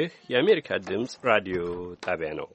ይህ የአሜሪካ ድምፅ ራዲዮ ጣቢያ ነው።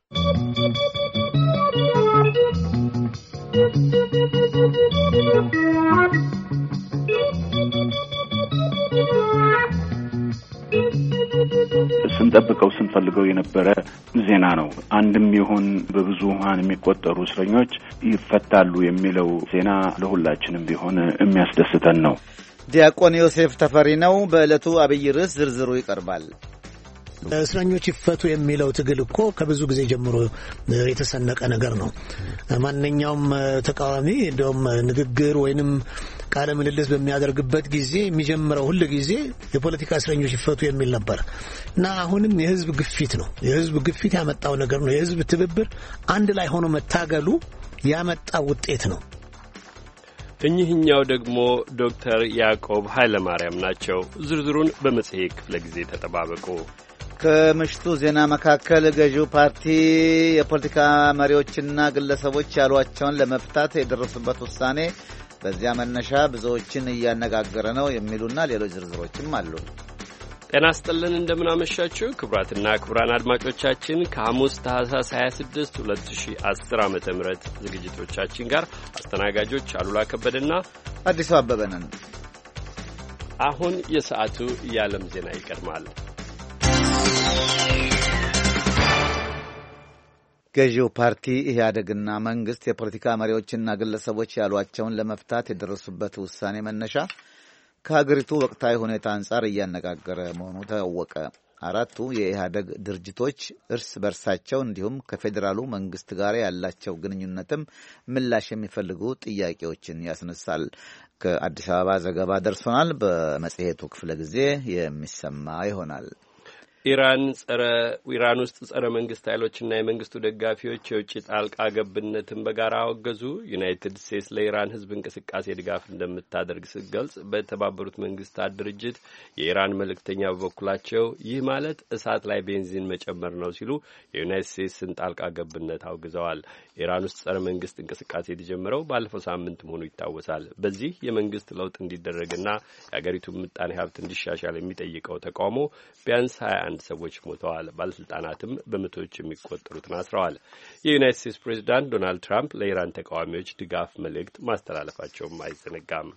ስንጠብቀው ስንፈልገው የነበረ ዜና ነው። አንድም ይሁን በብዙሃን የሚቆጠሩ እስረኞች ይፈታሉ የሚለው ዜና ለሁላችንም ቢሆን የሚያስደስተን ነው። ዲያቆን ዮሴፍ ተፈሪ ነው። በዕለቱ አብይ ርዕስ ዝርዝሩ ይቀርባል። እስረኞች ይፈቱ የሚለው ትግል እኮ ከብዙ ጊዜ ጀምሮ የተሰነቀ ነገር ነው። ማንኛውም ተቃዋሚ እንደውም ንግግር ወይንም ቃለ ምልልስ በሚያደርግበት ጊዜ የሚጀምረው ሁሉ ጊዜ የፖለቲካ እስረኞች ይፈቱ የሚል ነበር እና አሁንም የህዝብ ግፊት ነው። የህዝብ ግፊት ያመጣው ነገር ነው። የህዝብ ትብብር አንድ ላይ ሆኖ መታገሉ ያመጣው ውጤት ነው። እኚህኛው ደግሞ ዶክተር ያዕቆብ ኃይለማርያም ናቸው። ዝርዝሩን በመጽሔት ክፍለ ጊዜ ተጠባበቁ። ከምሽቱ ዜና መካከል ገዢው ፓርቲ የፖለቲካ መሪዎችና ግለሰቦች ያሏቸውን ለመፍታት የደረሱበት ውሳኔ በዚያ መነሻ ብዙዎችን እያነጋገረ ነው የሚሉና ሌሎች ዝርዝሮችም አሉ። ጤና ይስጥልን፣ እንደምናመሻችሁ ክቡራትና ክቡራን አድማጮቻችን ከሐሙስ ታህሳስ 26 2010 ዓ.ም ዝግጅቶቻችን ጋር አስተናጋጆች አሉላ ከበደና አዲሱ አበበ ነን። አሁን የሰዓቱ የዓለም ዜና ይቀድማል። ገዢው ፓርቲ ኢህአዴግና መንግስት የፖለቲካ መሪዎችና ግለሰቦች ያሏቸውን ለመፍታት የደረሱበት ውሳኔ መነሻ ከሀገሪቱ ወቅታዊ ሁኔታ አንጻር እያነጋገረ መሆኑ ታወቀ። አራቱ የኢህአዴግ ድርጅቶች እርስ በርሳቸው እንዲሁም ከፌዴራሉ መንግስት ጋር ያላቸው ግንኙነትም ምላሽ የሚፈልጉ ጥያቄዎችን ያስነሳል። ከአዲስ አበባ ዘገባ ደርሶናል። በመጽሔቱ ክፍለ ጊዜ የሚሰማ ይሆናል። ኢራን ውስጥ ጸረ መንግስት ኃይሎችና የመንግስቱ ደጋፊዎች የውጭ ጣልቃ ገብነትን በጋራ አወገዙ። ዩናይትድ ስቴትስ ለኢራን ህዝብ እንቅስቃሴ ድጋፍ እንደምታደርግ ስትገልጽ፣ በተባበሩት መንግስታት ድርጅት የኢራን መልእክተኛ በበኩላቸው ይህ ማለት እሳት ላይ ቤንዚን መጨመር ነው ሲሉ የዩናይትድ ስቴትስን ጣልቃ ገብነት አውግዘዋል። ኢራን ውስጥ ጸረ መንግስት እንቅስቃሴ የተጀመረው ባለፈው ሳምንት መሆኑ ይታወሳል። በዚህ የመንግስት ለውጥ እንዲደረግና የአገሪቱን ምጣኔ ሀብት እንዲሻሻል የሚጠይቀው ተቃውሞ ቢያንስ 21 ሰዎች ሞተዋል። ባለስልጣናትም በመቶዎች የሚቆጠሩትን አስረዋል። የዩናይትድ ስቴትስ ፕሬዚዳንት ዶናልድ ትራምፕ ለኢራን ተቃዋሚዎች ድጋፍ መልእክት ማስተላለፋቸውም አይዘነጋም።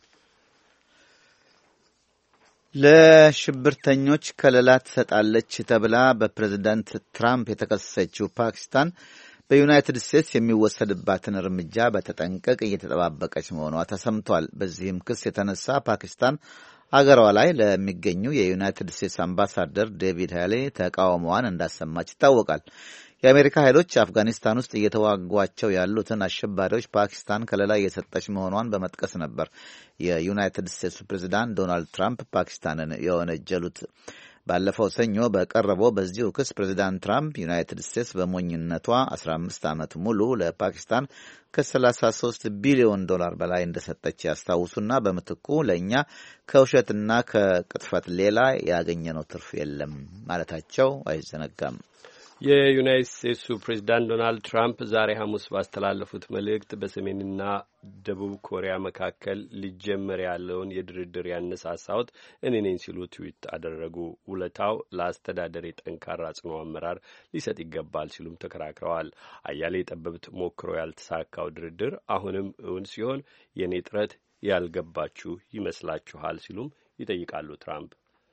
ለሽብርተኞች ከለላ ትሰጣለች ተብላ በፕሬዚዳንት ትራምፕ የተከሰሰችው ፓኪስታን በዩናይትድ ስቴትስ የሚወሰድባትን እርምጃ በተጠንቀቅ እየተጠባበቀች መሆኗ ተሰምቷል። በዚህም ክስ የተነሳ ፓኪስታን አገሯ ላይ ለሚገኙ የዩናይትድ ስቴትስ አምባሳደር ዴቪድ ሃይሌ ተቃውሞዋን እንዳሰማች ይታወቃል። የአሜሪካ ኃይሎች አፍጋኒስታን ውስጥ እየተዋጓቸው ያሉትን አሸባሪዎች ፓኪስታን ከለላ እየሰጠች መሆኗን በመጥቀስ ነበር የዩናይትድ ስቴትስ ፕሬዚዳንት ዶናልድ ትራምፕ ፓኪስታንን የወነጀሉት። ባለፈው ሰኞ በቀረበው በዚሁ ክስ ፕሬዚዳንት ትራምፕ ዩናይትድ ስቴትስ በሞኝነቷ 15 ዓመት ሙሉ ለፓኪስታን ከ33 ቢሊዮን ዶላር በላይ እንደሰጠች ያስታውሱና በምትኩ ለእኛ ከውሸትና ከቅጥፈት ሌላ ያገኘነው ትርፍ የለም ማለታቸው አይዘነጋም። የዩናይትድ ስቴትሱ ፕሬዚዳንት ዶናልድ ትራምፕ ዛሬ ሐሙስ ባስተላለፉት መልእክት በሰሜንና ደቡብ ኮሪያ መካከል ሊጀመር ያለውን የድርድር ያነሳሳሁት እኔ ነኝ ሲሉ ትዊት አደረጉ። ውለታው ለአስተዳደር ጠንካራ ጽኑ አመራር ሊሰጥ ይገባል ሲሉም ተከራክረዋል። አያሌ ጠበብት ሞክሮ ያልተሳካው ድርድር አሁንም እውን ሲሆን የኔ ጥረት ያልገባችሁ ይመስላችኋል ሲሉም ይጠይቃሉ ትራምፕ።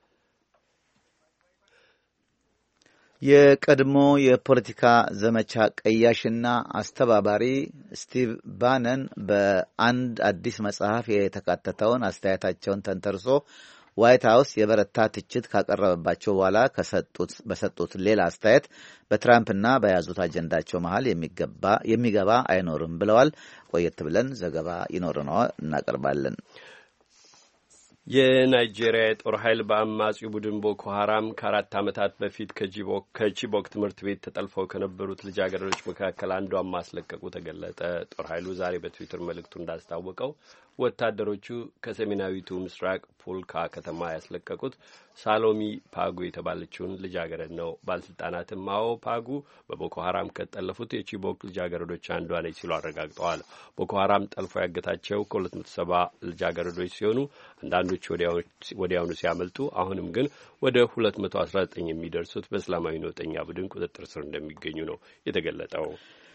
የቀድሞ የፖለቲካ ዘመቻ ቀያሽና አስተባባሪ ስቲቭ ባነን በአንድ አዲስ መጽሐፍ የተካተተውን አስተያየታቸውን ተንተርሶ ዋይት ሀውስ የበረታ ትችት ካቀረበባቸው በኋላ በሰጡት ሌላ አስተያየት በትራምፕና በያዙት አጀንዳቸው መሀል የሚገባ አይኖርም ብለዋል። ቆየት ብለን ዘገባ ይኖረናል እናቀርባለን። የናይጄሪያ የጦር ኃይል በአማጺው ቡድን ቦኮ ሀራም ከ4 ዓመታት በፊት ከቺቦክ ትምህርት ቤት ተጠልፈው ከነበሩት ልጃገረዶች መካከል አንዷን ማስለቀቁ ተገለጠ። ጦር ኃይሉ ዛሬ በትዊተር መልእክቱ እንዳስታወቀው ወታደሮቹ ከሰሜናዊቱ ምስራቅ ፖልካ ከተማ ያስለቀቁት ሳሎሚ ፓጉ የተባለችውን ልጃገረድ ነው። ባለስልጣናትም አዎ ፓጉ በቦኮ ሀራም ከጠለፉት የቺቦክ ልጃገረዶች አንዷ ነች ሲሉ አረጋግጠዋል። ቦኮ ሀራም ጠልፎ ያገታቸው ከ270 ልጃገረዶች ሲሆኑ አንዳንዶቹ ወዲያውኑ ሲያመልጡ፣ አሁንም ግን ወደ 219 የሚደርሱት በእስላማዊ ነውጠኛ ቡድን ቁጥጥር ስር እንደሚገኙ ነው የተገለጠው።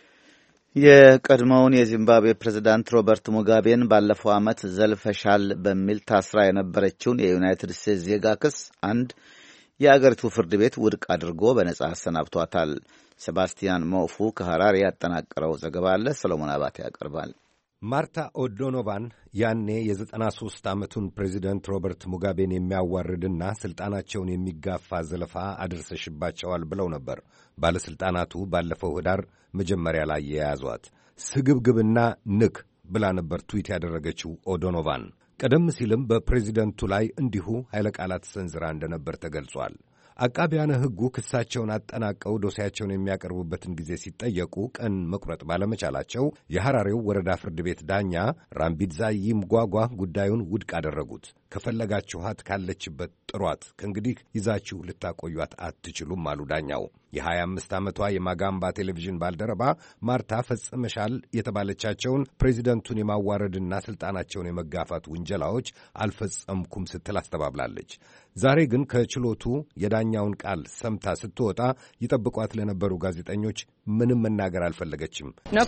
የቀድሞውን የዚምባብዌ ፕሬዝዳንት ሮበርት ሙጋቤን ባለፈው ዓመት ዘልፈሻል በሚል ታስራ የነበረችውን የዩናይትድ ስቴትስ ዜጋ ክስ አንድ የአገሪቱ ፍርድ ቤት ውድቅ አድርጎ በነጻ አሰናብቷታል። ሴባስቲያን ሞፉ ከሐራሪ ያጠናቀረው ዘገባ አለ። ሰሎሞን አባቴ ያቀርባል። ማርታ ኦዶኖቫን ያኔ የ93 ዓመቱን ፕሬዚደንት ሮበርት ሙጋቤን የሚያዋርድና ሥልጣናቸውን የሚጋፋ ዘለፋ አድርሰሽባቸዋል ብለው ነበር ባለሥልጣናቱ ባለፈው ኅዳር መጀመሪያ ላይ የያዟት። ስግብግብና ንክ ብላ ነበር ትዊት ያደረገችው ኦዶኖቫን። ቀደም ሲልም በፕሬዚደንቱ ላይ እንዲሁ ኃይለ ቃላት ሰንዝራ እንደነበር ተገልጿል። አቃቢያነ ሕጉ ክሳቸውን አጠናቀው ዶሴያቸውን የሚያቀርቡበትን ጊዜ ሲጠየቁ ቀን መቁረጥ ባለመቻላቸው የሐራሬው ወረዳ ፍርድ ቤት ዳኛ ራምቢድዛይ ምጓጓ ጉዳዩን ውድቅ አደረጉት። ከፈለጋችኋት ካለችበት ጥሯት፣ ከእንግዲህ ይዛችሁ ልታቆዩት አትችሉም አሉ ዳኛው። የ25 ዓመቷ የማጋምባ ቴሌቪዥን ባልደረባ ማርታ ፈጽመሻል የተባለቻቸውን ፕሬዚደንቱን የማዋረድና ሥልጣናቸውን የመጋፋት ውንጀላዎች አልፈጸምኩም ስትል አስተባብላለች። ዛሬ ግን ከችሎቱ የዳኛውን ቃል ሰምታ ስትወጣ ይጠብቋት ለነበሩ ጋዜጠኞች ምንም መናገር አልፈለገችም።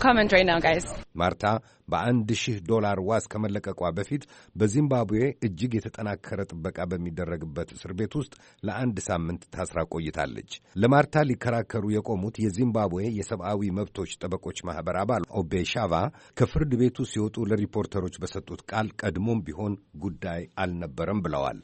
ማርታ $1,000 ዋስ ከመለቀቋ በፊት በዚምባብዌ እጅግ የተጠናከረ ጥበቃ በሚደረግበት እስር ቤት ውስጥ ለ1 ሳምንት ታስራ ቆይታለች። ለማርታ ሊከራከሩ የቆሙት የዚምባብዌ የሰብአዊ መብቶች ጠበቆች ማኅበር አባል ኦቤ ሻቫ ከፍርድ ቤቱ ሲወጡ ለሪፖርተሮች በሰጡት ቃል ቀድሞም ቢሆን ጉዳይ አልነበረም ብለዋል።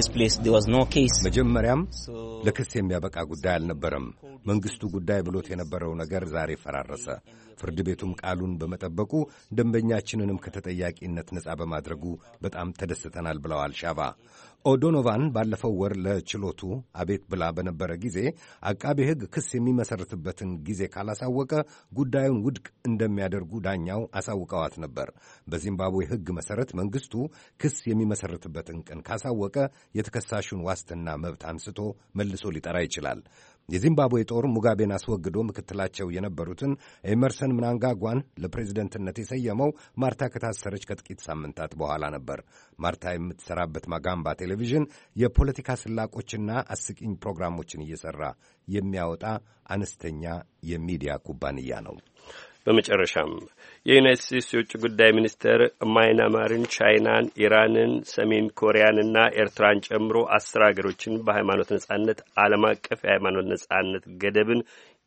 መጀመሪያም ለክስ የሚያበቃ ጉዳይ አልነበረም። መንግሥቱ ጉዳይ ብሎት የነበረው ነገር ዛሬ ፈራረሰ። ፍርድ ቤቱም ቃሉን በመጠበቁ ደንበኛችንንም ከተጠያቂነት ነጻ በማድረጉ በጣም ተደስተናል ብለዋል ሻቫ። ኦዶኖቫን ባለፈው ወር ለችሎቱ አቤት ብላ በነበረ ጊዜ አቃቤ ሕግ ክስ የሚመሰርትበትን ጊዜ ካላሳወቀ ጉዳዩን ውድቅ እንደሚያደርጉ ዳኛው አሳውቀዋት ነበር። በዚምባብዌ ሕግ መሠረት መንግሥቱ ክስ የሚመሰርትበትን ቀን ካሳወቀ የተከሳሹን ዋስትና መብት አንስቶ መልሶ ሊጠራ ይችላል። የዚምባብዌ ጦር ሙጋቤን አስወግዶ ምክትላቸው የነበሩትን ኤመርሰን ምናንጋጓን ለፕሬዝደንትነት የሰየመው ማርታ ከታሰረች ከጥቂት ሳምንታት በኋላ ነበር። ማርታ የምትሠራበት ማጋምባ ቴሌቪዥን የፖለቲካ ስላቆችና አስቂኝ ፕሮግራሞችን እየሠራ የሚያወጣ አነስተኛ የሚዲያ ኩባንያ ነው። በመጨረሻም የዩናይትድ ስቴትስ የውጭ ጉዳይ ሚኒስቴር ማይናማርን፣ ቻይናን፣ ኢራንን፣ ሰሜን ኮሪያንና ኤርትራን ጨምሮ 10 ሀገሮችን በሃይማኖት ነጻነት ዓለም አቀፍ የሃይማኖት ነጻነት ገደብን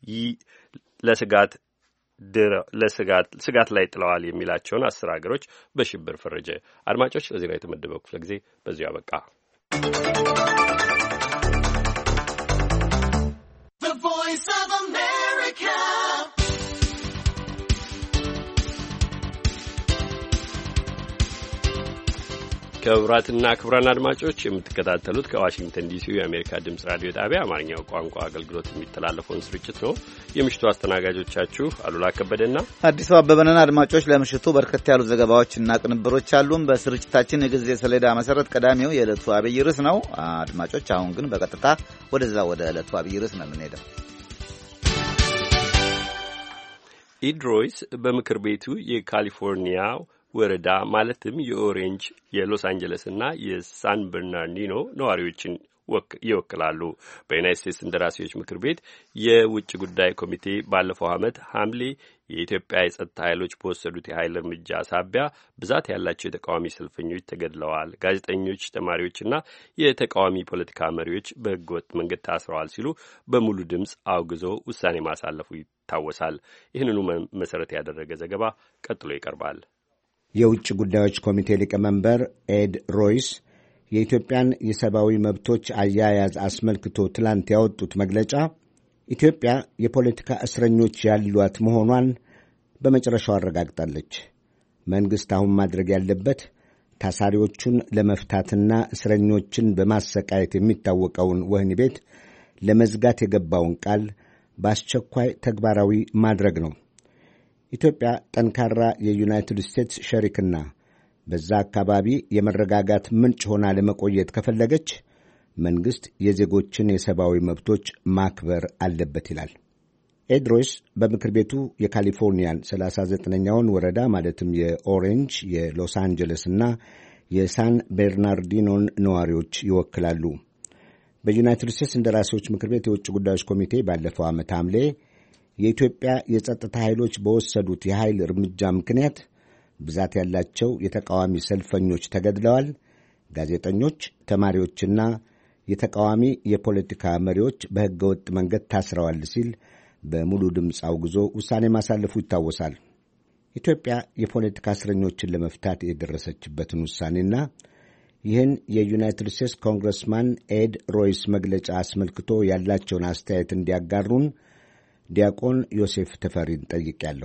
ስጋት ላይ ጥለዋል የሚላቸውን 10 ሀገሮች በሽብር ፈረጀ። አድማጮች፣ ለዜና የተመደበው ክፍለ ጊዜ በዚሁ አበቃ። ክቡራትና ክቡራን አድማጮች የምትከታተሉት ከዋሽንግተን ዲሲ የአሜሪካ ድምጽ ራዲዮ ጣቢያ አማርኛው ቋንቋ አገልግሎት የሚተላለፈውን ስርጭት ነው። የምሽቱ አስተናጋጆቻችሁ አሉላ ከበደና አዲሱ አበበነን። አድማጮች ለምሽቱ በርከት ያሉ ዘገባዎችና ቅንብሮች አሉን። በስርጭታችን የጊዜ ሰሌዳ መሰረት ቀዳሚው የዕለቱ አብይ ርዕስ ነው። አድማጮች አሁን ግን በቀጥታ ወደ ዕለቱ አብይ ርዕስ ነው የምንሄደው። ኢድሮይስ በምክር ቤቱ የካሊፎርኒያው ወረዳ ማለትም የኦሬንጅ፣ የሎስ አንጀለስና የሳን በርናርዲኖ ነዋሪዎችን ይወክላሉ። በዩናይት ስቴትስ እንደራሴዎች ምክር ቤት የውጭ ጉዳይ ኮሚቴ ባለፈው ዓመት ሐምሌ የኢትዮጵያ የጸጥታ ኃይሎች በወሰዱት የኃይል እርምጃ ሳቢያ ብዛት ያላቸው የተቃዋሚ ሰልፈኞች ተገድለዋል፣ ጋዜጠኞች፣ ተማሪዎችና የተቃዋሚ ፖለቲካ መሪዎች በሕገወጥ መንገድ ታስረዋል ሲሉ በሙሉ ድምፅ አውግዞ ውሳኔ ማሳለፉ ይታወሳል። ይህንኑ መሰረት ያደረገ ዘገባ ቀጥሎ ይቀርባል። የውጭ ጉዳዮች ኮሚቴ ሊቀመንበር ኤድ ሮይስ የኢትዮጵያን የሰብአዊ መብቶች አያያዝ አስመልክቶ ትላንት ያወጡት መግለጫ ኢትዮጵያ የፖለቲካ እስረኞች ያሏት መሆኗን በመጨረሻው አረጋግጣለች። መንግሥት አሁን ማድረግ ያለበት ታሳሪዎቹን ለመፍታትና እስረኞችን በማሰቃየት የሚታወቀውን ወህኒ ቤት ለመዝጋት የገባውን ቃል በአስቸኳይ ተግባራዊ ማድረግ ነው። ኢትዮጵያ ጠንካራ የዩናይትድ ስቴትስ ሸሪክና በዛ አካባቢ የመረጋጋት ምንጭ ሆና ለመቆየት ከፈለገች መንግሥት የዜጎችን የሰብአዊ መብቶች ማክበር አለበት ይላል። ኤድ ሮይስ በምክር ቤቱ የካሊፎርኒያን 39ኛውን ወረዳ ማለትም የኦሬንጅ፣ የሎስ አንጀለስ እና የሳን ቤርናርዲኖን ነዋሪዎች ይወክላሉ። በዩናይትድ ስቴትስ እንደራሴዎች ምክር ቤት የውጭ ጉዳዮች ኮሚቴ ባለፈው ዓመት ሐምሌ የኢትዮጵያ የጸጥታ ኃይሎች በወሰዱት የኃይል እርምጃ ምክንያት ብዛት ያላቸው የተቃዋሚ ሰልፈኞች ተገድለዋል፣ ጋዜጠኞች፣ ተማሪዎችና የተቃዋሚ የፖለቲካ መሪዎች በሕገ ወጥ መንገድ ታስረዋል ሲል በሙሉ ድምፅ አውግዞ ውሳኔ ማሳለፉ ይታወሳል። ኢትዮጵያ የፖለቲካ እስረኞችን ለመፍታት የደረሰችበትን ውሳኔና ይህን የዩናይትድ ስቴትስ ኮንግረስማን ኤድ ሮይስ መግለጫ አስመልክቶ ያላቸውን አስተያየት እንዲያጋሩን ዲያቆን ዮሴፍ ተፈሪን ጠይቄያለሁ።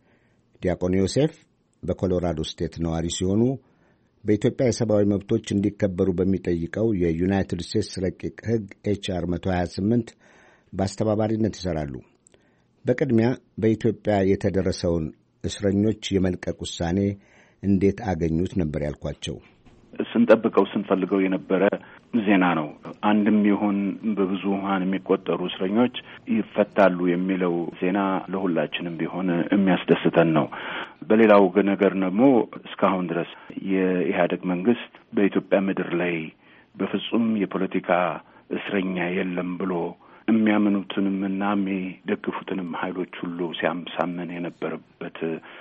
ዲያቆን ዮሴፍ በኮሎራዶ ስቴት ነዋሪ ሲሆኑ በኢትዮጵያ የሰብአዊ መብቶች እንዲከበሩ በሚጠይቀው የዩናይትድ ስቴትስ ረቂቅ ሕግ ኤችአር 128 በአስተባባሪነት ይሠራሉ። በቅድሚያ በኢትዮጵያ የተደረሰውን እስረኞች የመልቀቅ ውሳኔ እንዴት አገኙት ነበር ያልኳቸው። ስንጠብቀው ስንፈልገው የነበረ ዜና ነው። አንድም ይሁን በብዙሃን የሚቆጠሩ እስረኞች ይፈታሉ የሚለው ዜና ለሁላችንም ቢሆን የሚያስደስተን ነው። በሌላው ነገር ደግሞ እስካሁን ድረስ የኢህአዴግ መንግስት በኢትዮጵያ ምድር ላይ በፍጹም የፖለቲካ እስረኛ የለም ብሎ የሚያምኑትንም እና የሚደግፉትንም ኃይሎች ሁሉ ሲያሳምን የነበረበት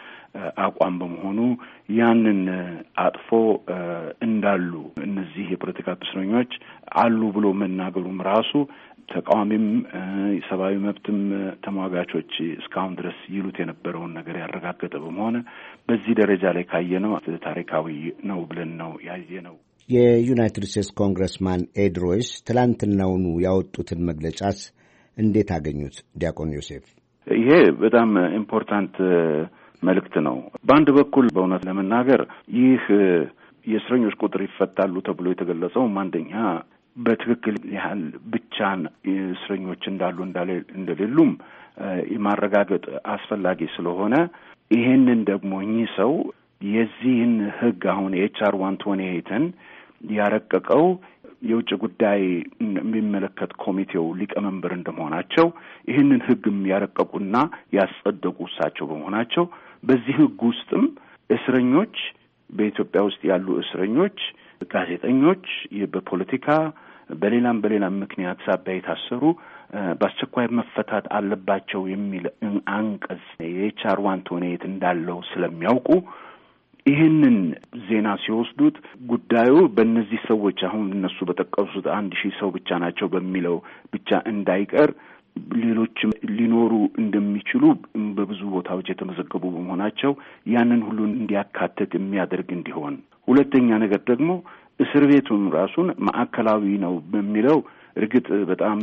አቋም በመሆኑ ያንን አጥፎ እንዳሉ እነዚህ የፖለቲካ እስረኞች አሉ ብሎ መናገሩም ራሱ ተቃዋሚም የሰብአዊ መብትም ተሟጋቾች እስካሁን ድረስ ይሉት የነበረውን ነገር ያረጋገጠ በመሆኑ በዚህ ደረጃ ላይ ካየነው ታሪካዊ ነው ብለን ነው ያየነው። የዩናይትድ ስቴትስ ኮንግረስማን ኤድ ሮይስ ትላንትናውኑ ያወጡትን መግለጫስ እንዴት አገኙት? ዲያቆን ዮሴፍ። ይሄ በጣም ኢምፖርታንት መልእክት ነው። በአንድ በኩል በእውነት ለመናገር ይህ የእስረኞች ቁጥር ይፈታሉ ተብሎ የተገለጸው አንደኛ በትክክል ያህል ብቻን እስረኞች እንዳሉ እንደሌሉም የማረጋገጥ አስፈላጊ ስለሆነ ይሄንን ደግሞ እኚህ ሰው የዚህን ሕግ አሁን ኤችአር 128ን ያረቀቀው የውጭ ጉዳይ የሚመለከት ኮሚቴው ሊቀመንበር እንደመሆናቸው ይህንን ሕግም ያረቀቁና ያጸደቁ እሳቸው በመሆናቸው በዚህ ሕግ ውስጥም እስረኞች በኢትዮጵያ ውስጥ ያሉ እስረኞች፣ ጋዜጠኞች፣ በፖለቲካ በሌላም ምክንያት ሳቢያ የታሰሩ በአስቸኳይ መፈታት አለባቸው የሚል አንቀጽ የኤችአር 128 እንዳለው ስለሚያውቁ ይህንን ዜና ሲወስዱት ጉዳዩ በእነዚህ ሰዎች አሁን እነሱ በጠቀሱት 1000 ሰው ብቻ ናቸው በሚለው ብቻ እንዳይቀር ሌሎችም ሊኖሩ እንደሚችሉ በብዙ ቦታዎች የተመዘገቡ በመሆናቸው ያንን ሁሉ እንዲያካትት የሚያደርግ እንዲሆን፣ ሁለተኛ ነገር ደግሞ እስር ቤቱን ራሱን ማዕከላዊ ነው በሚለው እርግጥ በጣም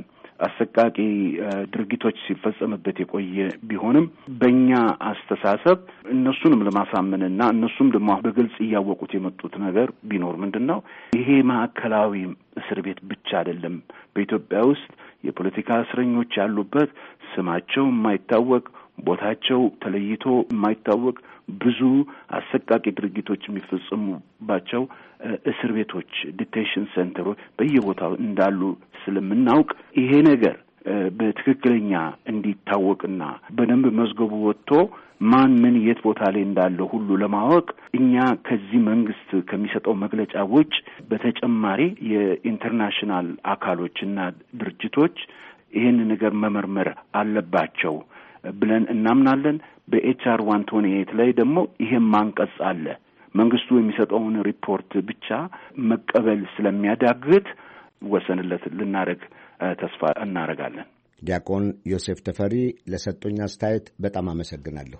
አሰቃቂ ድርጊቶች ሲፈጸምበት የቆየ ቢሆንም በእኛ አስተሳሰብ እነሱንም ለማሳመንና እነሱም ደግሞ በግልጽ እያወቁት የመጡት ነገር ቢኖር ምንድነው ይሄ ማዕከላዊ እስር ቤት ብቻ አይደለም። በኢትዮጵያ ውስጥ የፖለቲካ እስረኞች ያሉበት ስማቸው የማይታወቅ ቦታቸው ተለይቶ የማይታወቅ ብዙ አሰቃቂ ድርጊቶች የሚፈጸሙባቸው እስር ቤቶች ዲቴንሽን ሴንተሮች በየቦታው እንዳሉ ስለምናውቅ ይሄ ነገር በትክክለኛ እንዲታወቅና በደንብ መዝገቡ ወጥቶ ማን ምን የት ቦታ ላይ እንዳለው ሁሉ ለማወቅ እኛ ከዚህ መንግስት ከሚሰጠው መግለጫ ውጭ በተጨማሪ የኢንተርናሽናል አካሎችና ድርጅቶች ይህን ነገር መመርመር አለባቸው ብለን እናምናለን። በኤችአር 128 ላይ ደግሞ ይሄም ማንቀጽ አለ። መንግስቱ የሚሰጠውን ሪፖርት ብቻ መቀበል ስለሚያዳግት ወሰንለት ልናደርግ ተስፋ እናደርጋለን። ዲያቆን ዮሴፍ ተፈሪ ለሰጡኝ አስተያየት በጣም አመሰግናለሁ።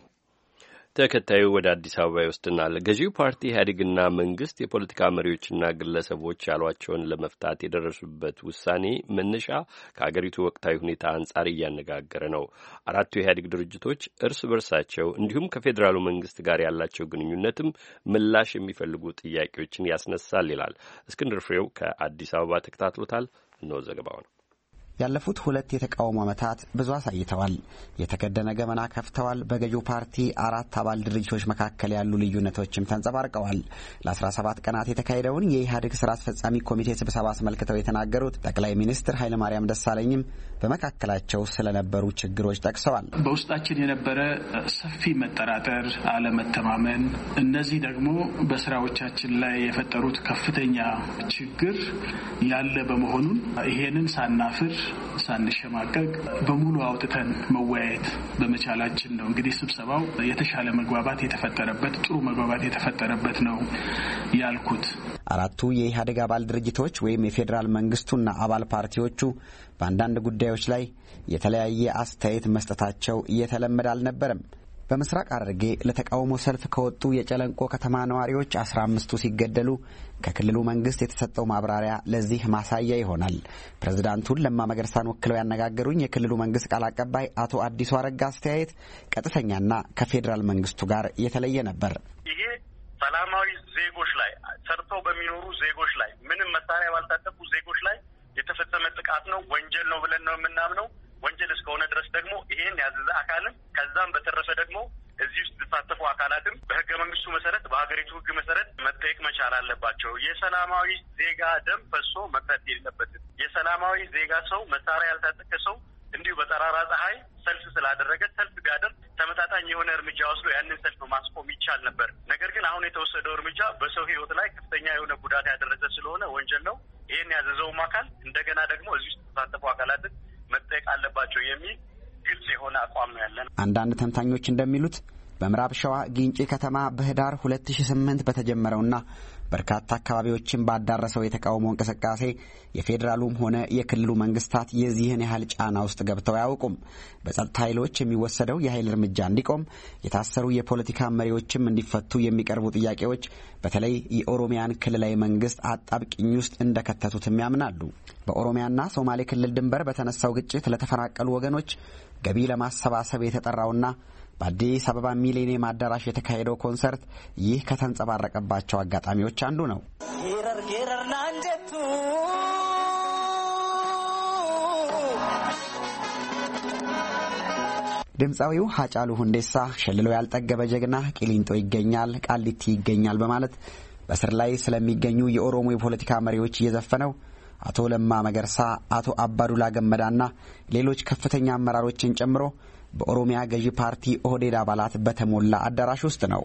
ተከታዩ ወደ አዲስ አበባ ይወስድናል። ገዢው ፓርቲ ኢህአዴግና መንግስት የፖለቲካ መሪዎችና ግለሰቦች ያሏቸውን ለመፍታት የደረሱበት ውሳኔ መነሻ ከአገሪቱ ወቅታዊ ሁኔታ አንጻር እያነጋገረ ነው። አራቱ የኢህአዴግ ድርጅቶች እርስ በርሳቸው እንዲሁም ከፌዴራሉ መንግስት ጋር ያላቸው ግንኙነትም ምላሽ የሚፈልጉ ጥያቄዎችን ያስነሳል ይላል። እስክንድር ፍሬው ከአዲስ አበባ ተከታትሎታል። እነሆ ዘገባው ነው። ያለፉት 2 የተቃውሞ ዓመታት ብዙ አሳይተዋል። የተከደነ ገመና ከፍተዋል። በገዢው ፓርቲ 4 አባል ድርጅቶች መካከል ያሉ ልዩነቶችም ተንጸባርቀዋል። ለ17 ቀናት የተካሄደውን የኢህአዴግ ስራ አስፈጻሚ ኮሚቴ ስብሰባ አስመልክተው የተናገሩት ጠቅላይ ሚኒስትር ኃይለማርያም ደሳለኝም በመካከላቸው ስለነበሩ ችግሮች ጠቅሰዋል። በውስጣችን የነበረ ሰፊ መጠራጠር፣ አለመተማመን፣ እነዚህ ደግሞ በስራዎቻችን ላይ የፈጠሩት ከፍተኛ ችግር ያለ በመሆኑን ይሄንን ሳናፍር ሳንሸማቀቅ በሙሉ አውጥተን መወያየት በመቻላችን ነው። እንግዲህ ስብሰባው የተሻለ መግባባት የተፈጠረበት ጥሩ መግባባት የተፈጠረበት ነው ያልኩት። 4ቱ የኢህአዴግ አባል ድርጅቶች ወይም የፌዴራል መንግስቱና አባል ፓርቲዎቹ በአንዳንድ ጉዳዮች ላይ የተለያየ አስተያየት መስጠታቸው እየተለመደ አልነበረም። በምስራቅ ሐረርጌ ለተቃውሞ ሰልፍ ከወጡ የጨለንቆ ከተማ ነዋሪዎች 15ቱ ሲገደሉ ከክልሉ መንግስት የተሰጠው ማብራሪያ ለዚህ ማሳያ ይሆናል። ፕሬዝዳንቱን ለማ መገርሳን ወክለው ያነጋገሩኝ የክልሉ መንግስት ቃል አቀባይ አቶ አዲሱ አረጋ አስተያየት ቀጥተኛና ከፌዴራል መንግስቱ ጋር የተለየ ነበር። ይሄ ሰላማዊ ዜጎች ላይ ሰርተው በሚኖሩ ዜጎች ላይ ምንም መሳሪያ ባልታጠቁ ዜጎች ላይ የተፈጸመ ጥቃት ነው፣ ወንጀል ነው ብለን ነው የምናምነው። ወንጀል እስከሆነ ድረስ ደግሞ ይሄን ያዘዘ አካልም ከዛም በተረፈ ደግሞ እዚህ ውስጥ የተሳተፉ አካላትም በህገ መንግስቱ መሰረት በሀገሪቱ ህግ መሰረት መጠየቅ መቻል አለባቸው። የሰላማዊ ዜጋ ደም ፈሶ መቅረት የለበትም። የሰላማዊ ዜጋ ሰው መሳሪያ ያልታጠቀ ሰው እንዲሁ በጠራራ ፀሐይ ሰልፍ ስላደረገ ሰልፍ ቢያደርግ ተመጣጣኝ የሆነ እርምጃ ወስዶ ያንን ሰልፍ ማስቆም ይቻል ነበር። ነገር ግን አሁን የተወሰደው እርምጃ በሰው ህይወት ላይ ከፍተኛ የሆነ ጉዳት ያደረሰ ስለሆነ ወንጀል ነው። ይሄን ያዘዘውም አካል እንደገና ደግሞ እዚህ ውስጥ የተሳተፉ አካላትን መጠየቅ አለባቸው የሚል ግልጽ የሆነ አቋም ነው ያለን። አንዳንድ ተንታኞች እንደሚሉት በምዕራብ ሸዋ ጊንጪ ከተማ በህዳር 2008 በተጀመረውና በርካታ አካባቢዎችን ባዳረሰው የተቃውሞ እንቅስቃሴ የፌዴራሉም ሆነ የክልሉ መንግስታት የዚህን ያህል ጫና ውስጥ ገብተው አያውቁም። በጸጥታ ኃይሎች የሚወሰደው የኃይል እርምጃ እንዲቆም፣ የታሰሩ የፖለቲካ መሪዎችም እንዲፈቱ የሚቀርቡ ጥያቄዎች በተለይ የኦሮሚያን ክልላዊ መንግስት አጣብቂኝ ውስጥ እንደከተቱትም ያምናሉ። በኦሮሚያና ሶማሌ ክልል ድንበር በተነሳው ግጭት ለተፈናቀሉ ወገኖች ገቢ ለማሰባሰብ የተጠራውና በአዲስ አበባ ሚሌኒየም አዳራሽ የተካሄደው ኮንሰርት ይህ ከተንጸባረቀባቸው አጋጣሚዎች አንዱ ነው። ድምፃዊው ሀጫሉ ሁንዴሳ ሸልሎ ያልጠገበ ጀግና ቂሊንጦ ይገኛል፣ ቃሊቲ ይገኛል በማለት በስር ላይ ስለሚገኙ የኦሮሞ የፖለቲካ መሪዎች እየዘፈነው አቶ ለማ መገርሳ፣ አቶ አባዱላ ገመዳና ሌሎች ከፍተኛ አመራሮችን ጨምሮ በኦሮሚያ ገዢ ፓርቲ ኦህዴድ አባላት በተሞላ አዳራሽ ውስጥ ነው።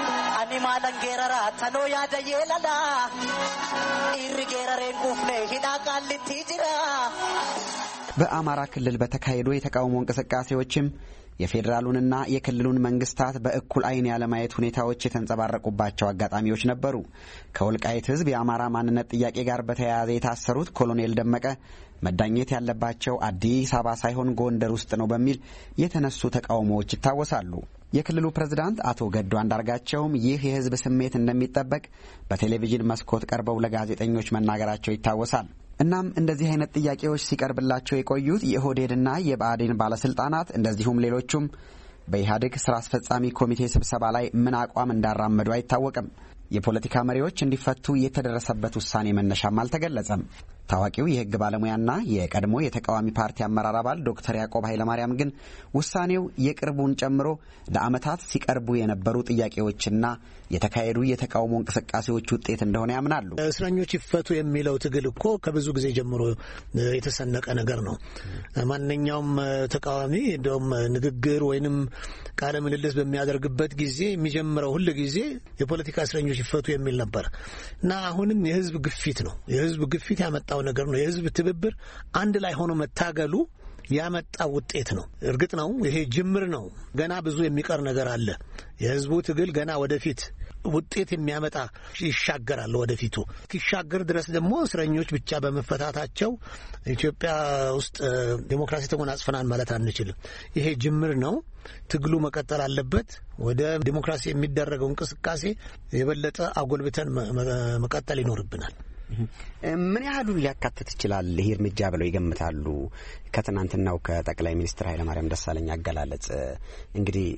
በአማራ ክልል በተካሄዱ የተቃውሞ እንቅስቃሴዎችም የፌዴራሉንና የክልሉን መንግስታት በእኩል ዓይን ያለማየት ሁኔታዎች የተንጸባረቁባቸው አጋጣሚዎች ነበሩ። ከወልቃይት ሕዝብ የአማራ ማንነት ጥያቄ ጋር በተያያዘ የታሰሩት ኮሎኔል ደመቀ መዳኘት ያለባቸው አዲስ አበባ ሳይሆን ጎንደር ውስጥ ነው በሚል የተነሱ ተቃውሞዎች ይታወሳሉ። የክልሉ ፕሬዝዳንት አቶ ገዱ አንዳርጋቸውም ይህ የህዝብ ስሜት እንደሚጠበቅ በቴሌቪዥን መስኮት ቀርበው ለጋዜጠኞች መናገራቸው ይታወሳል። እናም እንደዚህ አይነት ጥያቄዎች ሲቀርብላቸው የቆዩት የኦህዴድና የብአዴን ባለስልጣናት እንደዚሁም ሌሎቹም በኢህአዴግ ስራ አስፈጻሚ ኮሚቴ ስብሰባ ላይ ምን አቋም እንዳራመዱ አይታወቅም። የፖለቲካ መሪዎች እንዲፈቱ የተደረሰበት ውሳኔ መነሻም አልተገለጸም። ታዋቂው የህግ ባለሙያና የቀድሞ የተቃዋሚ ፓርቲ አመራር አባል ዶክተር ያዕቆብ ኃይለማርያም ግን ውሳኔው የቅርቡን ጨምሮ ለዓመታት ሲቀርቡ የነበሩ ጥያቄዎችና የተካሄዱ የተቃውሞ እንቅስቃሴዎች ውጤት እንደሆነ ያምናሉ። እስረኞች ይፈቱ የሚለው ትግል እኮ ከብዙ ጊዜ ጀምሮ የተሰነቀ ነገር ነው። ማንኛውም ተቃዋሚ እንደውም ንግግር ወይንም ቃለ ምልልስ በሚያደርግበት ጊዜ የሚጀምረው ሁሉ ጊዜ የፖለቲካ እስረኞች ይፈቱ የሚል ነበር እና አሁንም የህዝብ ግፊት ነው። የህዝብ ግፊት ያመጣው ነገር ነው። የህዝብ ትብብር አንድ ላይ ሆኖ መታገሉ ያመጣ ውጤት ነው። እርግጥ ነው ይሄ ጅምር ነው። ገና ብዙ የሚቀር ነገር አለ። የህዝቡ ትግል ገና ወደፊት ውጤት የሚያመጣ ይሻገራል። ወደፊቱ ሲሻገር ድረስ ደግሞ እስረኞች ብቻ በመፈታታቸው ኢትዮጵያ ውስጥ ዲሞክራሲ ተጎናጽፈናል ማለት አንችልም። ይሄ ጅምር ነው። ትግሉ መቀጠል አለበት። ወደ ዲሞክራሲ የሚደረገው እንቅስቃሴ የበለጠ አጎልብተን መቀጠል ይኖርብናል። ምን ያህሉን ሊያካትት ይችላል ይህ እርምጃ ብለው ይገምታሉ? ከትናንትናው ከጠቅላይ ሚኒስትር ኃይለማርያም ደሳለኝ አገላለጽ እንግዲህ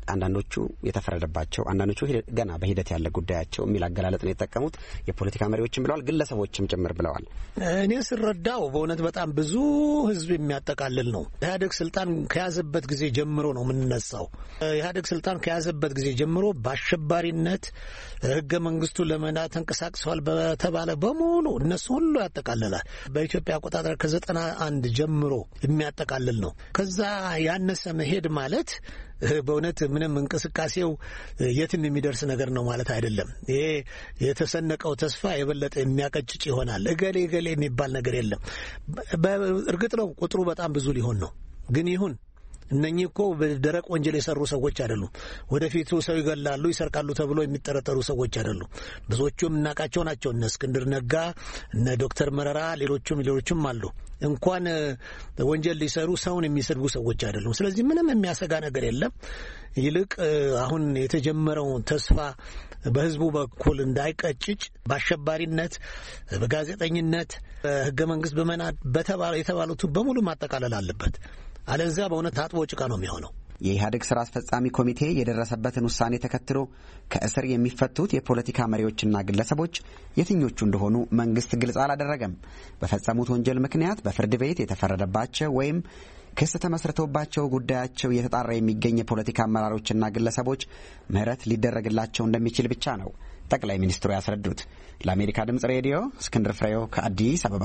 አንዳንዶቹ የተፈረደባቸው፣ አንዳንዶቹ ገና በሂደት ያለ ጉዳያቸው የሚል አገላለጥ ነው የተጠቀሙት። የፖለቲካ መሪዎችም ብለዋል፣ ግለሰቦችም ጭምር ብለዋል። እኔ ስረዳው በእውነት በጣም ብዙ ህዝብ የሚያጠቃልል ነው። ኢህአዴግ ስልጣን ከያዘበት ጊዜ ጀምሮ ነው የምንነሳው። ኢህአዴግ ስልጣን ከያዘበት ጊዜ ጀምሮ በአሸባሪነት ህገ መንግስቱ ለመናድ ተንቀሳቅሰዋል በተባለ በሙሉ እነሱ ሁሉ ያጠቃልላል። በኢትዮጵያ አቆጣጠር ከ91 ጀምሮ የሚያጠቃልል ነው። ከዛ ያነሰ መሄድ ማለት በእውነት ምንም እንቅስቃሴው የትም የሚደርስ ነገር ነው ማለት አይደለም። ይሄ የተሰነቀው ተስፋ የበለጠ የሚያቀጭጭ ይሆናል። እገሌ የሚባል ነገር የለም። እርግጥ ነው ቁጥሩ በጣም ብዙ ሊሆን ነው። ግን ይሁን እነኚህ እኮ በደረቅ ወንጀል የሰሩ ሰዎች አይደሉም። ወደፊቱ ሰው ይገላሉ፣ ይሰርቃሉ ተብሎ የሚጠረጠሩ ሰዎች አይደሉም። ብዙዎቹ የምናውቃቸው ናቸው። እነ እስክንድር ነጋ፣ እነ ዶክተር መረራ፣ ሌሎችም አሉ። እንኳን ወንጀል ሊሰሩ ሰውን የሚሰድቡ ሰዎች አይደሉም። ስለዚህ ምንም የሚያሰጋ ነገር የለም። ይልቅ አሁን የተጀመረው ተስፋ በህዝቡ በኩል እንዳይቀጭጭ በአሸባሪነት፣ በጋዜጠኝነት፣ በህገ መንግስት በመናድ የተባሉት በሙሉ ማጠቃለል አለበት። አለዚያ በእውነት ታጥቦ ጭቃ ነው የሚሆነው። የኢህአዴግ ስራ አስፈጻሚ ኮሚቴ የደረሰበትን ውሳኔ ተከትሎ ከእስር የሚፈቱት የፖለቲካ መሪዎችና ግለሰቦች የትኞቹ እንደሆኑ መንግስት ግልጽ አላደረገም። በፈጸሙት ወንጀል ምክንያት በፍርድ ቤት የተፈረደባቸው ወይም ክስ ተመስርቶባቸው ጉዳያቸው እየተጣራ የሚገኝ የፖለቲካ አመራሮችና ግለሰቦች ምህረት ሊደረግላቸው እንደሚችል ብቻ ነው ጠቅላይ ሚኒስትሩ ያስረዱት። ለአሜሪካ ድምጽ ሬዲዮ እስክንድር ፍሬው ከአዲስ አበባ።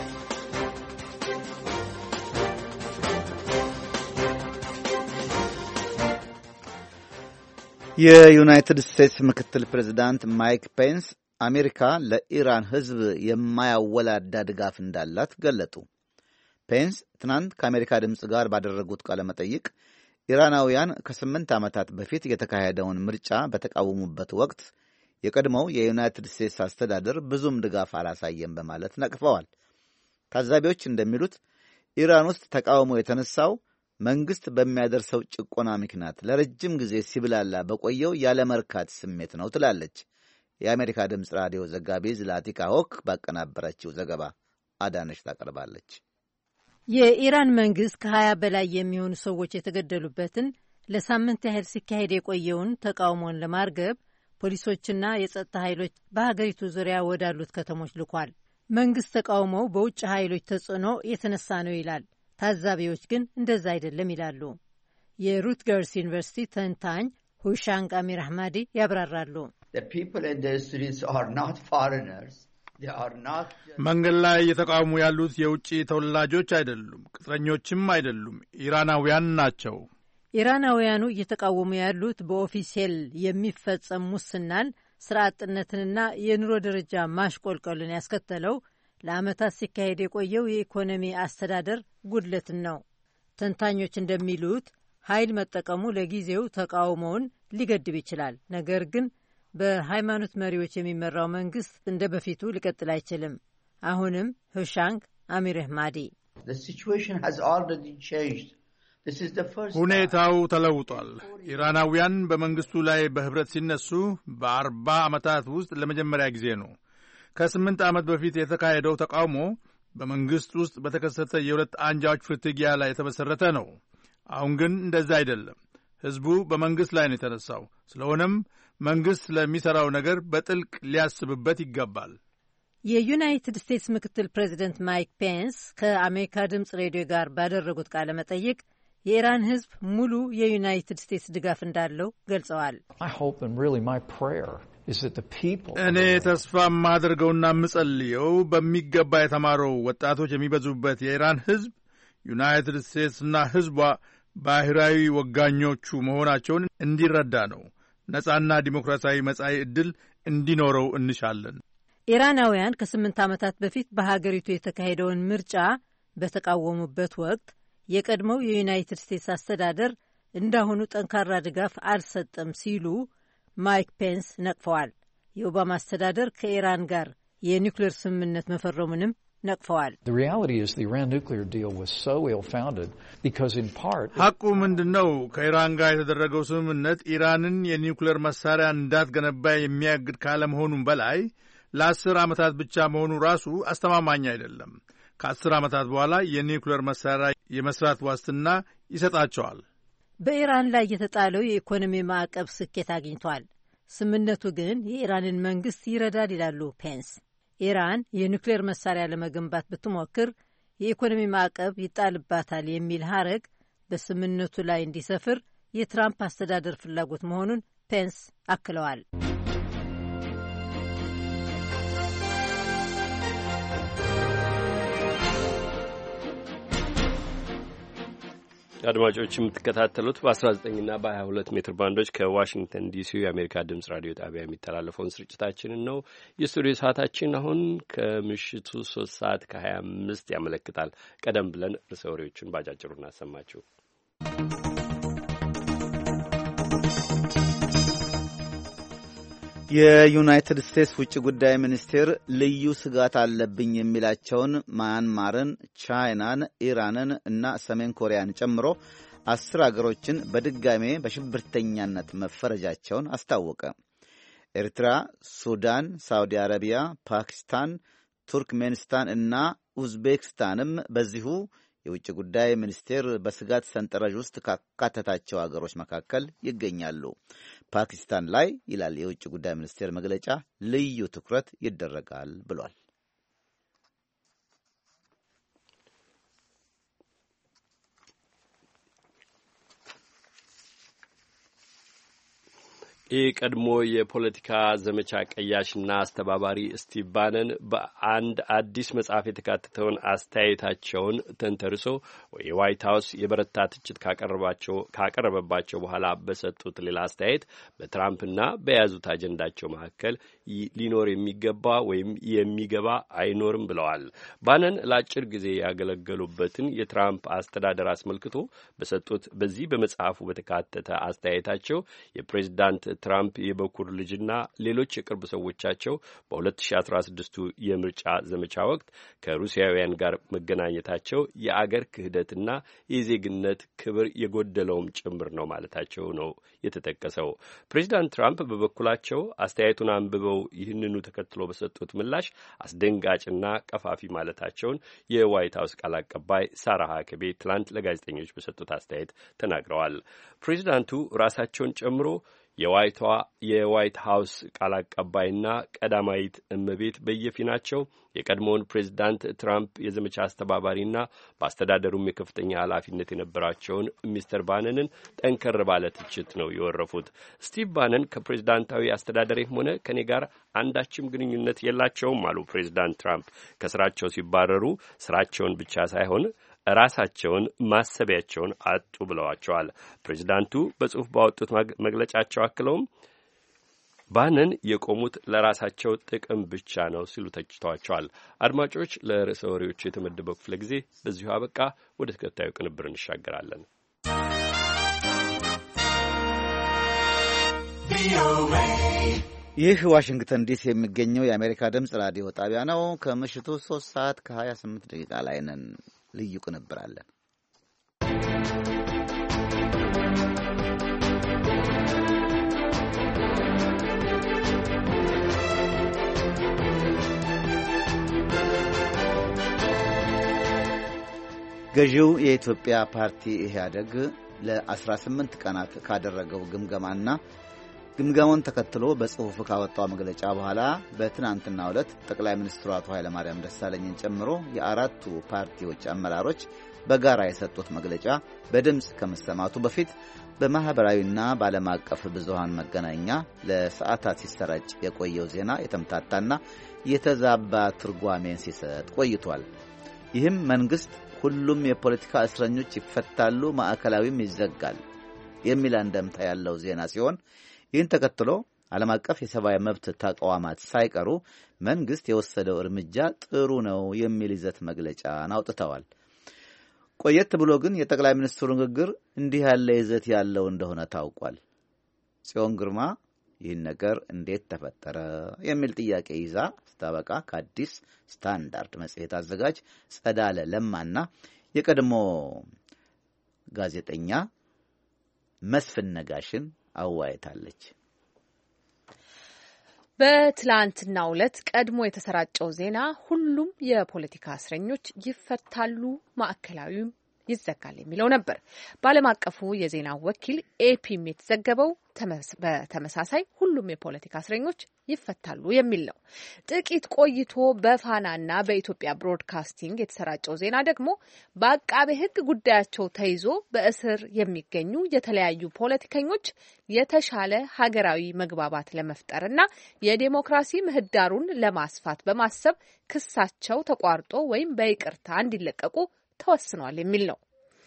የዩናይትድ ስቴትስ ምክትል ፕሬዝዳንት ማይክ ፔንስ አሜሪካ ለኢራን ሕዝብ የማያወላዳ ድጋፍ እንዳላት ገለጡ። ፔንስ ትናንት ከአሜሪካ ድምፅ ጋር ባደረጉት ቃለ መጠይቅ ኢራናውያን ከ8 ዓመታት በፊት የተካሄደውን ምርጫ በተቃወሙበት ወቅት የቀድሞው የዩናይትድ ስቴትስ አስተዳደር ብዙም ድጋፍ አላሳየም በማለት ነቅፈዋል። ታዛቢዎች እንደሚሉት ኢራን ውስጥ ተቃውሞ የተነሳው መንግስት በሚያደርሰው ጭቆና ምክንያት ለረጅም ጊዜ ሲብላላ በቆየው ያለመርካት ስሜት ነው ትላለች የአሜሪካ ድምፅ ራዲዮ ዘጋቢ ዝላቲካ ሆክ ባቀናበረችው ዘገባ አዳነች ታቀርባለች። የኢራን መንግስት ከ20 በላይ የሚሆኑ ሰዎች የተገደሉበትን ለሳምንት ያህል ሲካሄድ የቆየውን ተቃውሞን ለማርገብ ፖሊሶችና የጸጥታ ኃይሎች በሀገሪቱ ዙሪያ ወዳሉት ከተሞች ልኳል። መንግስት ተቃውሞው በውጭ ኃይሎች ተጽዕኖ የተነሳ ነው ይላል። ታዛቢዎች ግን እንደዛ አይደለም ይላሉ። የሩትገርስ ዩኒቨርሲቲ ተንታኝ ሁሻንግ አሚር አህማዲ ያብራራሉ። መንገድ ላይ እየተቃወሙ ያሉት የውጭ ተወላጆች አይደሉም፣ ቅጥረኞችም አይደሉም፣ ኢራናውያን ናቸው። ኢራናውያኑ እየተቃወሙ ያሉት በኦፊሴል የሚፈጸም ሙስናን፣ ስራ አጥነትንና የኑሮ ደረጃ ማሽቆልቆልን ያስከተለው ለዓመታት ሲካሄድ የቆየው የኢኮኖሚ አስተዳደር ጉድለትን ነው። ተንታኞች እንደሚሉት ኃይል መጠቀሙ ለጊዜው ተቃውሞውን ሊገድብ ይችላል። ነገር ግን በሃይማኖት መሪዎች የሚመራው መንግስት እንደ በፊቱ ሊቀጥል አይችልም። አሁንም ሁሻንግ አሚር አህማዲ ሁኔታው ተለውጧል። ኢራናውያን በመንግስቱ ላይ በህብረት ሲነሱ በ40 ዓመታት ውስጥ ለመጀመሪያ ጊዜ ነው። ከ8 ዓመት በፊት የተካሄደው ተቃውሞ በመንግሥት ውስጥ በተከሰተ የሁለት አንጃዎች ፍትጊያ ላይ የተመሠረተ ነው። አሁን ግን እንደዛ አይደለም። ሕዝቡ በመንግሥት ላይ ነው የተነሳው። ስለሆነም መንግሥት ለሚሠራው ነገር በጥልቅ ሊያስብበት ይገባል። የዩናይትድ ስቴትስ ምክትል ፕሬዚደንት ማይክ ፔንስ ከአሜሪካ ድምፅ ሬዲዮ ጋር ባደረጉት ቃለ መጠይቅ የኢራን ሕዝብ ሙሉ የዩናይትድ ስቴትስ ድጋፍ እንዳለው ገልጸዋል። እኔ ተስፋ የማደርገውና የምጸልየው በሚገባ የተማረው ወጣቶች የሚበዙበት የኢራን ሕዝብ ዩናይትድ ስቴትስና ሕዝቧ ባህራዊ ወጋኞቹ መሆናቸውን እንዲረዳ ነው። ነጻና ዲሞክራሲያዊ መጻኢ ዕድል እንዲኖረው እንሻለን። ኢራናውያን ከ8 ዓመታት በፊት በሀገሪቱ የተካሄደውን ምርጫ በተቃወሙበት ወቅት የቀድሞው የዩናይትድ ስቴትስ አስተዳደር እንዳሁኑ ጠንካራ ድጋፍ አልሰጠም ሲሉ ማይክ ፔንስ ነቅፈዋል። የኦባማ አስተዳደር ከኢራን ጋር የኒውክሌር ስምምነት መፈረሙንም ነቅፈዋል። ሐቁ ምንድን ነው? ከኢራን ጋር የተደረገው ስምምነት ኢራንን የኒውክሌር መሳሪያ እንዳትገነባ የሚያግድ ካለመሆኑም በላይ ለ10 ዓመታት ብቻ መሆኑ ራሱ አስተማማኝ አይደለም። ከ10 ዓመታት በኋላ የኒውክሌር መሳሪያ የመስራት ዋስትና ይሰጣቸዋል። በኢራን ላይ የተጣለው የኢኮኖሚ ማዕቀብ ስኬት አግኝቷል። ስምምነቱ ግን የኢራንን መንግስት ይረዳል ይላሉ ፔንስ። ኢራን የኒውክሌር መሳሪያ ለመገንባት ብትሞክር የኢኮኖሚ ማዕቀብ ይጣልባታል የሚል ሀረግ በስምምነቱ ላይ እንዲሰፍር የትራምፕ አስተዳደር ፍላጎት መሆኑን ፔንስ አክለዋል። አድማጮች የምትከታተሉት በ19ና በ22 ሜትር ባንዶች ከዋሽንግተን ዲሲ የአሜሪካ ድምጽ ራዲዮ ጣቢያ የሚተላለፈውን ስርጭታችንን ነው። የስቱዲዮ ሰዓታችን አሁን ከምሽቱ 3 ሰዓት ከ25 ያመለክታል። ቀደም ብለን ርዕሰ ወሬዎቹን ባጫጭሩ እናሰማችሁ። የዩናይትድ ስቴትስ ውጭ ጉዳይ ሚኒስቴር ልዩ ስጋት አለብኝ የሚላቸውን ማያንማርን፣ ቻይናን፣ ኢራንን እና ሰሜን ኮሪያን ጨምሮ 10 አገሮችን በድጋሜ በሽብርተኛነት መፈረጃቸውን አስታወቀ። ኤርትራ፣ ሱዳን፣ ሳውዲ አረቢያ፣ ፓኪስታን፣ ቱርክሜኒስታን እና ኡዝቤክስታንም በዚሁ የውጭ ጉዳይ ሚኒስቴር በስጋት ሰንጠረዥ ውስጥ ካካተታቸው አገሮች መካከል ይገኛሉ። ፓኪስታን ላይ ይላል የውጭ ጉዳይ ሚኒስቴር መግለጫ ልዩ ትኩረት ይደረጋል ብሏል። የቀድሞ የፖለቲካ ዘመቻ ቀያሽና አስተባባሪ ስቲቭ ባነን በአንድ አዲስ መጽሐፍ የተካተተውን አስተያየታቸውን ተንተርሶ የዋይት ሀውስ የበረታ ትችት ካቀረበባቸው በኋላ በሰጡት ሌላ አስተያየት በትራምፕና በያዙት አጀንዳቸው መካከል ሊኖር የሚገባ ወይም የሚገባ አይኖርም ብለዋል። ባነን ለአጭር ጊዜ ያገለገሉበትን የትራምፕ አስተዳደር አስመልክቶ በሰጡት በዚህ በመጽሐፉ በተካተተ አስተያየታቸው የፕሬዚዳንት ትራምፕ የበኩር ልጅና ሌሎች የቅርብ ሰዎቻቸው በ2016 የምርጫ ዘመቻ ወቅት ከሩሲያውያን ጋር መገናኘታቸው የአገር ክህደትና የዜግነት ክብር የጎደለውም ጭምር ነው ማለታቸው ነው የተጠቀሰው። ፕሬዚዳንት ትራምፕ በበኩላቸው አስተያየቱን አንብበው ይህንኑ ተከትሎ በሰጡት ምላሽ አስደንጋጭና ቀፋፊ ማለታቸውን የዋይት ሀውስ ቃል አቀባይ ሳራ ሀከቤ ትላንት ለጋዜጠኞች በሰጡት አስተያየት ተናግረዋል። ፕሬዚዳንቱ ራሳቸውን ጨምሮ የዋይት ሀውስ ቃል አቀባይና ቀዳማዊት እመቤት በየፊናቸው የቀድሞውን ፕሬዚዳንት ትራምፕ የዘመቻ አስተባባሪና በአስተዳደሩም የከፍተኛ ኃላፊነት የነበራቸውን ሚስተር ባነንን ጠንከር ባለ ትችት ነው የወረፉት። ስቲቭ ባነን ከፕሬዚዳንታዊ አስተዳደሬም ሆነ ከኔ ጋር አንዳችም ግንኙነት የላቸውም አሉ ፕሬዚዳንት ትራምፕ። ከስራቸው ሲባረሩ ስራቸውን ብቻ ሳይሆን ራሳቸውን ማሰቢያቸውን አጡ ብለዋቸዋል። ፕሬዚዳንቱ በጽሑፍ ባወጡት መግለጫቸው አክለውም ባነን የቆሙት ለራሳቸው ጥቅም ብቻ ነው ሲሉ ተችተዋቸዋል። አድማጮች፣ ለርዕሰ ወሬዎቹ የተመደበው ክፍለ ጊዜ በዚሁ አበቃ። ወደ ተከታዩ ቅንብር እንሻገራለን። ይህ ዋሽንግተን ዲሲ የሚገኘው የአሜሪካ ድምፅ ራዲዮ ጣቢያ ነው። ከምሽቱ 3 ሰዓት ከ28 ደቂቃ ላይ ነን። ልዩ ቅንብር አለን። ገዢው የኢትዮጵያ ፓርቲ ኢህአደግ ለ18 ቀናት ካደረገው ግምገማና ግምገማውን ተከትሎ በጽሑፍ ካወጣው መግለጫ በኋላ በትናንትናው ዕለት ጠቅላይ ሚኒስትሩ አቶ ኃይለማርያም ደሳለኝን ጨምሮ የአራቱ ፓርቲዎች አመራሮች በጋራ የሰጡት መግለጫ በድምፅ ከመሰማቱ በፊት በማኅበራዊና በዓለም አቀፍ ብዙሃን መገናኛ ለሰዓታት ሲሰራጭ የቆየው ዜና የተምታታና የተዛባ ትርጓሜን ሲሰጥ ቆይቷል። ይህም መንግሥት ሁሉም የፖለቲካ እስረኞች ይፈታሉ፣ ማዕከላዊም ይዘጋል የሚል አንደምታ ያለው ዜና ሲሆን ይህን ተከትሎ ዓለም አቀፍ የሰብአዊ መብት ተቋማት ሳይቀሩ መንግሥት የወሰደው እርምጃ ጥሩ ነው የሚል ይዘት መግለጫን አውጥተዋል። ቆየት ብሎ ግን የጠቅላይ ሚኒስትሩ ንግግር እንዲህ ያለ ይዘት ያለው እንደሆነ ታውቋል። ጽዮን ግርማ ይህን ነገር እንዴት ተፈጠረ የሚል ጥያቄ ይዛ ስታበቃ ከአዲስ ስታንዳርድ መጽሔት አዘጋጅ ጸዳለ ለማና የቀድሞ ጋዜጠኛ መስፍን ነጋሽን አዋይታለች። በትላንትናው ዕለት ቀድሞ የተሰራጨው ዜና ሁሉም የፖለቲካ እስረኞች ይፈታሉ፣ ማዕከላዊም ይዘጋል የሚለው ነበር። በዓለም አቀፉ የዜና ወኪል ኤፒም የተዘገበው በተመሳሳይ ሁሉም የፖለቲካ እስረኞች ይፈታሉ የሚል ነው። ጥቂት ቆይቶ በፋናና በኢትዮጵያ ብሮድካስቲንግ የተሰራጨው ዜና ደግሞ በአቃቤ ሕግ ጉዳያቸው ተይዞ በእስር የሚገኙ የተለያዩ ፖለቲከኞች የተሻለ ሀገራዊ መግባባት ለመፍጠርና የዴሞክራሲ ምህዳሩን ለማስፋት በማሰብ ክሳቸው ተቋርጦ ወይም በይቅርታ እንዲለቀቁ ተወስኗል የሚል ነው።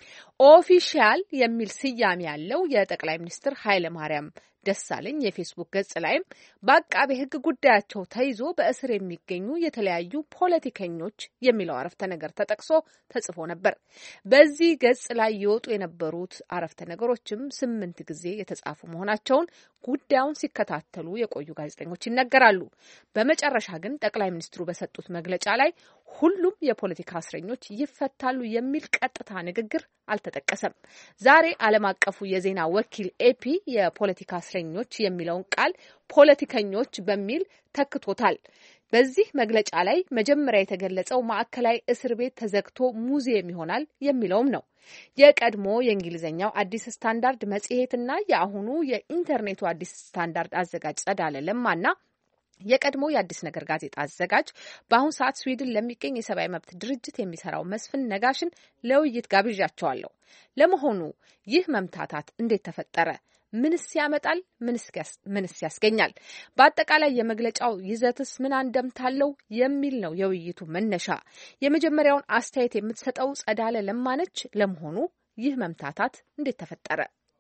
ኦፊሻል የሚል ስያሜ ያለው የጠቅላይ ሚኒስትር ኃይለ ማርያም ደሳለኝ የፌስቡክ ገጽ ላይም በአቃቤ ሕግ ጉዳያቸው ተይዞ በእስር የሚገኙ የተለያዩ ፖለቲከኞች የሚለው አረፍተ ነገር ተጠቅሶ ተጽፎ ነበር። በዚህ ገጽ ላይ የወጡ የነበሩት አረፍተ ነገሮችም 8 ጊዜ የተጻፉ መሆናቸውን ጉዳዩን ሲከታተሉ የቆዩ ጋዜጠኞች ይናገራሉ። በመጨረሻ ግን ጠቅላይ ሚኒስትሩ በሰጡት መግለጫ ላይ ሁሉም የፖለቲካ እስረኞች ይፈታሉ የሚል ቀጥታ ንግግር አልተጠቀሰም። ዛሬ ዓለም አቀፉ የዜና ወኪል ኤፒ የፖለቲካ እስረኞች የሚለውን ቃል ፖለቲከኞች በሚል ተክቶታል። በዚህ መግለጫ ላይ መጀመሪያ የተገለጸው ማዕከላዊ እስር ቤት ተዘግቶ ሙዚየም ይሆናል የሚለውም ነው። የቀድሞ የእንግሊዝኛው አዲስ ስታንዳርድ መጽሔትና የአሁኑ የኢንተርኔቱ አዲስ ስታንዳርድ አዘጋጅ ጸዳለ ለማና የቀድሞ የአዲስ ነገር ጋዜጣ አዘጋጅ በአሁኑ ሰዓት ስዊድን ለሚገኝ የሰብአዊ መብት ድርጅት የሚሰራው መስፍን ነጋሽን ለውይይት ጋብዣቸዋለሁ። ለመሆኑ ይህ መምታታት እንዴት ተፈጠረ? ምንስ ያመጣል? ምንስ ያስገኛል? በአጠቃላይ የመግለጫው ይዘትስ ምን አንደምታለው የሚል ነው የውይይቱ መነሻ። የመጀመሪያውን አስተያየት የምትሰጠው ጸዳለ ለማነች። ለመሆኑ ይህ መምታታት እንዴት ተፈጠረ?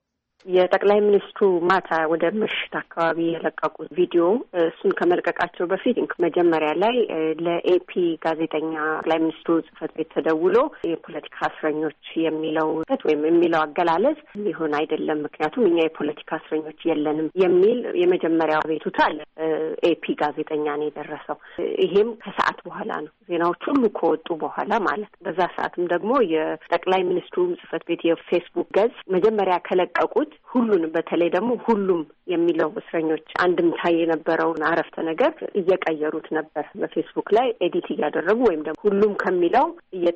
የጠቅላይ ሚኒስትሩ ማታ ወደ ምሽት አካባቢ የለቀቁት ቪዲዮ እሱን ከመልቀቃቸው በፊት መጀመሪያ ላይ ለኤፒ ጋዜጠኛ ጠቅላይ ሚኒስትሩ ጽሕፈት ቤት ተደውሎ የፖለቲካ እስረኞች የሚለው ወይም የሚለው አገላለጽ ሊሆን አይደለም፣ ምክንያቱም እኛ የፖለቲካ እስረኞች የለንም የሚል የመጀመሪያው አቤቱታ አለ። ኤፒ ጋዜጠኛ ነው የደረሰው። ይሄም ከሰዓት በኋላ ነው፣ ዜናዎች ሁሉ ከወጡ በኋላ ማለት። በዛ ሰዓትም ደግሞ የጠቅላይ ሚኒስትሩ ጽሕፈት ቤት የፌስቡክ ገጽ መጀመሪያ ከለቀቁት ሁሉንም በተለይ ደግሞ ሁሉም የሚለው እስረኞች አንድምታ የነበረውን አረፍተ ነገር እየቀየሩት ነበር። በፌስቡክ ላይ ኤዲት እያደረጉ ወይም ደግሞ ሁሉም ከሚለው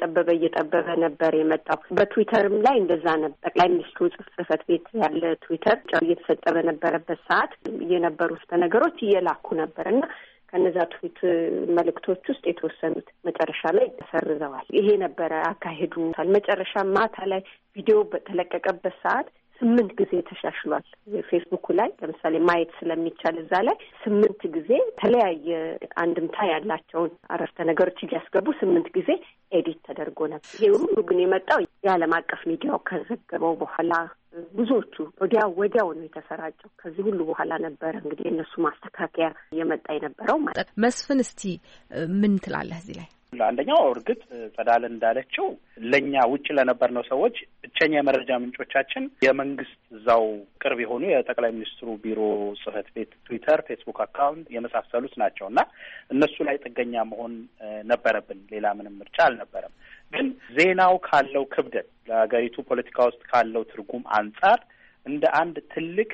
እየጠበበ ነበር የመጣው። በትዊተርም ላይ እንደዛ ነበር። ጠቅላይ ሚኒስትሩ ጽሕፈት ቤት ያለ ትዊተር እየተሰጠ በነበረበት ሰዓት የነበሩት ነገሮች እየላኩ ነበር እና ከነዛ ትዊት መልእክቶች ውስጥ የተወሰኑት መጨረሻ ላይ ተሰርዘዋል። ይሄ ነበረ አካሄዱ። መጨረሻ ማታ ላይ ቪዲዮ በተለቀቀበት ሰዓት 8 ጊዜ ተሻሽሏል። ፌስቡኩ ላይ ለምሳሌ ማየት ስለሚቻል እዛ ላይ 8 ጊዜ የተለያየ አንድምታ ያላቸውን አረፍተ ነገሮች እያስገቡ 8 ጊዜ ኤዲት ተደርጎ ነበር። ይሄ ሁሉ ግን የመጣው የዓለም አቀፍ ሚዲያው ከዘገበው በኋላ ብዙዎቹ ወዲያው ነው የተሰራጨው። ከዚህ ሁሉ በኋላ ነበረ እንግዲህ የእነሱ ማስተካከያ እየመጣ የነበረው ማለት። መስፍን እስቲ ምን ትላለህ እዚህ ላይ? አንደኛው እርግጥ ጸዳለ እንዳለችው ለኛ ውጭ ለነበርነው ሰዎች ብቸኛ የመረጃ ምንጮቻችን የመንግስት እዛው ቅርብ የሆኑ የጠቅላይ ሚኒስትሩ ቢሮ ጽሕፈት ቤት ትዊተር፣ ፌስቡክ አካውንት የመሳሰሉት ናቸው እና እነሱ ላይ ጥገኛ መሆን ነበረብን። ሌላ ምንም ምርጫ አልነበረም። ግን ዜናው ካለው ክብደት ለሀገሪቱ ፖለቲካ ውስጥ ካለው ትርጉም አንጻር እንደ አንድ ትልቅ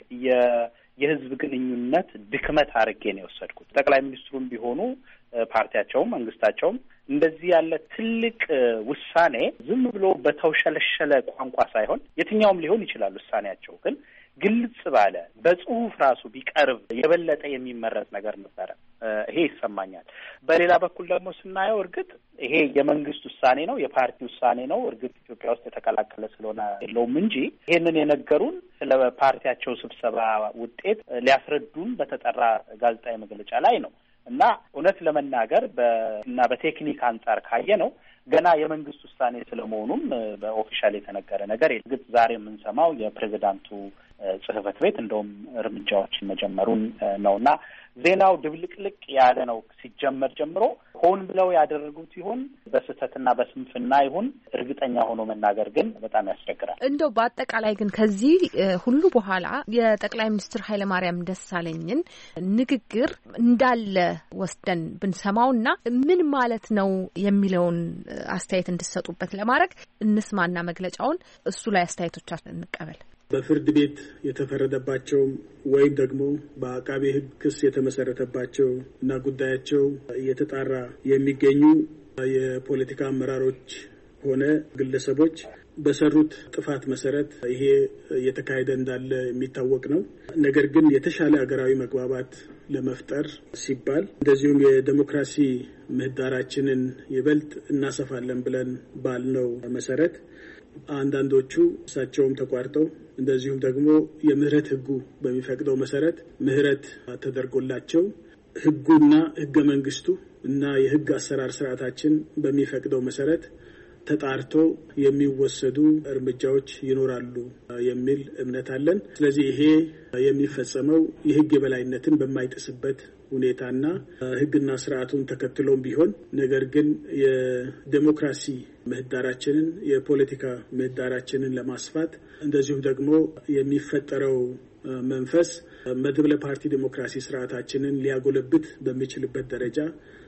የህዝብ ግንኙነት ድክመት አድርጌ ነው የወሰድኩት። ጠቅላይ ሚኒስትሩም ቢሆኑ ፓርቲያቸውም መንግስታቸውም እንደዚህ ያለ ትልቅ ውሳኔ ዝም ብሎ በተውሸለሸለ ቋንቋ ሳይሆን የትኛውም ሊሆን ይችላል ውሳኔያቸው፣ ግን ግልጽ ባለ በጽሁፍ ራሱ ቢቀርብ የበለጠ የሚመረጥ ነገር ነበረ። ይሄ ይሰማኛል። በሌላ በኩል ደግሞ ስናየው እርግጥ ይሄ የመንግስት ውሳኔ ነው፣ የፓርቲ ውሳኔ ነው። እርግጥ ኢትዮጵያ ውስጥ የተቀላቀለ ስለሆነ የለውም እንጂ ይሄንን የነገሩን ስለ ፓርቲያቸው ስብሰባ ውጤት ሊያስረዱን በተጠራ ጋዜጣዊ መግለጫ ላይ ነው እና እውነት ለመናገር እና በቴክኒክ አንጻር ካየ ነው ገና የመንግስት ውሳኔ ስለመሆኑም በኦፊሻል የተነገረ ነገር የለም። እርግጥ ዛሬ የምንሰማው የፕሬዚዳንቱ ጽሕፈት ቤት እንደውም እርምጃዎችን መጀመሩን ነውና ዜናው ድብልቅልቅ ያለ ነው ሲጀመር ጀምሮ። ሆን ብለው ያደረጉት ይሁን በስህተትና በስንፍና ይሁን እርግጠኛ ሆኖ መናገር ግን በጣም ያስቸግራል። እንደው በአጠቃላይ ግን ከዚህ ሁሉ በኋላ የጠቅላይ ሚኒስትር ኃይለማርያም ደሳለኝን ንግግር እንዳለ ወስደን ብንሰማውና ምን ማለት ነው የሚለውን አስተያየት እንድሰጡበት ለማድረግ እንስማና መግለጫውን እሱ ላይ አስተያየቶቻችን እንቀበል። በፍርድ ቤት የተፈረደባቸው ወይም ደግሞ በአቃቤ ሕግ ክስ የተመሰረተባቸው እና ጉዳያቸው እየተጣራ የሚገኙ የፖለቲካ አመራሮች ሆነ ግለሰቦች በሰሩት ጥፋት መሰረት ይሄ እየተካሄደ እንዳለ የሚታወቅ ነው። ነገር ግን የተሻለ ሀገራዊ መግባባት ለመፍጠር ሲባል እንደዚሁም የዴሞክራሲ ምህዳራችንን ይበልጥ እናሰፋለን ብለን ባልነው መሰረት አንዳንዶቹ እሳቸውም ተቋርጠው እንደዚሁም ደግሞ የምህረት ህጉ በሚፈቅደው መሰረት ምህረት ተደርጎላቸው ህጉና ህገ መንግስቱ እና የህግ አሰራር ስርዓታችን በሚፈቅደው መሰረት ተጣርቶ የሚወሰዱ እርምጃዎች ይኖራሉ የሚል እምነት አለን። ስለዚህ ይሄ የሚፈጸመው የህግ የበላይነትን በማይጥስበት ሁኔታና ህግና ስርዓቱን ተከትሎም ቢሆን ነገር ግን የዴሞክራሲ ምህዳራችንን የፖለቲካ ምህዳራችንን ለማስፋት እንደዚሁም ደግሞ የሚፈጠረው መንፈስ መድብለ ፓርቲ ዴሞክራሲ ስርዓታችንን ሊያጎለብት በሚችልበት ደረጃ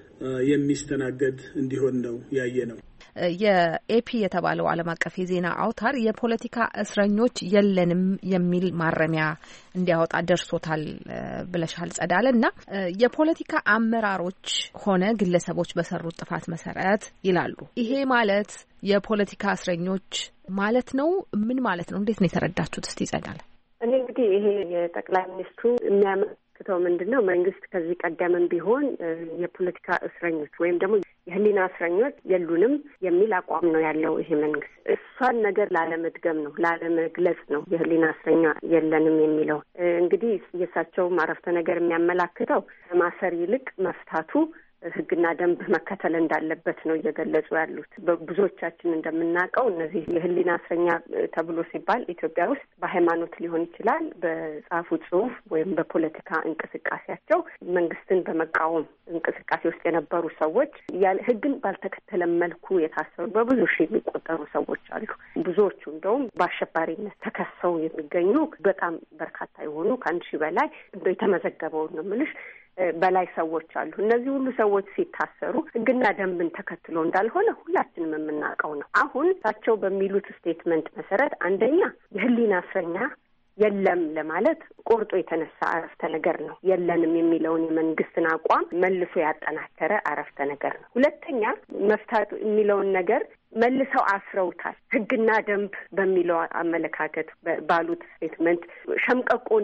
የሚስተናገድ እንዲሆን ነው ያየ ነው። የኤፒ የተባለው ዓለም አቀፍ የዜና አውታር የፖለቲካ እስረኞች የለንም የሚል ማረሚያ እንዲያወጣ ደርሶታል ብለሻል ጸዳለ። እና የፖለቲካ አመራሮች ሆነ ግለሰቦች በሰሩት ጥፋት መሰረት ይላሉ። ይሄ ማለት የፖለቲካ እስረኞች ማለት ነው? ምን ማለት ነው? እንዴት ነው የተረዳችሁት? እስቲ ጸዳለ። እኔ እንግዲህ ይሄ የጠቅላይ ሚኒስትሩ የሚያመለክተው ምንድነው? መንግስት ከዚህ ቀደምም ቢሆን የፖለቲካ እስረኞች ወይም ደግሞ የህሊና እስረኞች የሉንም የሚል አቋም ነው ያለው ይሄ መንግስት። እሷን ነገር ላለመድገም ነው፣ ላለመግለጽ ነው የህሊና እስረኛ የለንም የሚለው። እንግዲህ የእሳቸውም አረፍተ ነገር የሚያመላክተው ከማሰር ይልቅ መፍታቱ ህግና ደንብ መከተል እንዳለበት ነው እየገለጹ ያሉት። ብዙዎቻችን እንደምናውቀው እነዚህ የህሊና እስረኛ ተብሎ ሲባል ኢትዮጵያ ውስጥ በሃይማኖት ሊሆን ይችላል፣ በጻፉት ጽሁፍ ወይም በፖለቲካ እንቅስቃሴያቸው መንግስትን በመቃወም እንቅስቃሴ ውስጥ የነበሩ ሰዎች ያለ ህግን ባልተከተለ መልኩ የታሰሩ በብዙ ሺህ የሚቆጠሩ ሰዎች አሉ። ብዙዎቹ እንደውም በአሸባሪነት ተከሰው የሚገኙ በጣም በርካታ የሆኑ ከ1,000 በላይ እንደው የተመዘገበውን ነው የምልሽ በላይ ሰዎች አሉ። እነዚህ ሁሉ ሰዎች ሲታሰሩ ህግና ደንብን ተከትሎ እንዳልሆነ ሁላችንም የምናውቀው ነው። አሁን እሳቸው በሚሉት ስቴትመንት መሰረት አንደኛ የህሊና እስረኛ የለም ለማለት ቆርጦ የተነሳ አረፍተ ነገር ነው። የለንም የሚለውን የመንግስትን አቋም መልሶ ያጠናከረ አረፍተ ነገር ነው። ሁለተኛ መፍታት የሚለውን ነገር መልሰው አስረውታል። ህግና ደንብ በሚለው አመለካከት ባሉት ስቴትመንት ሸምቀቆን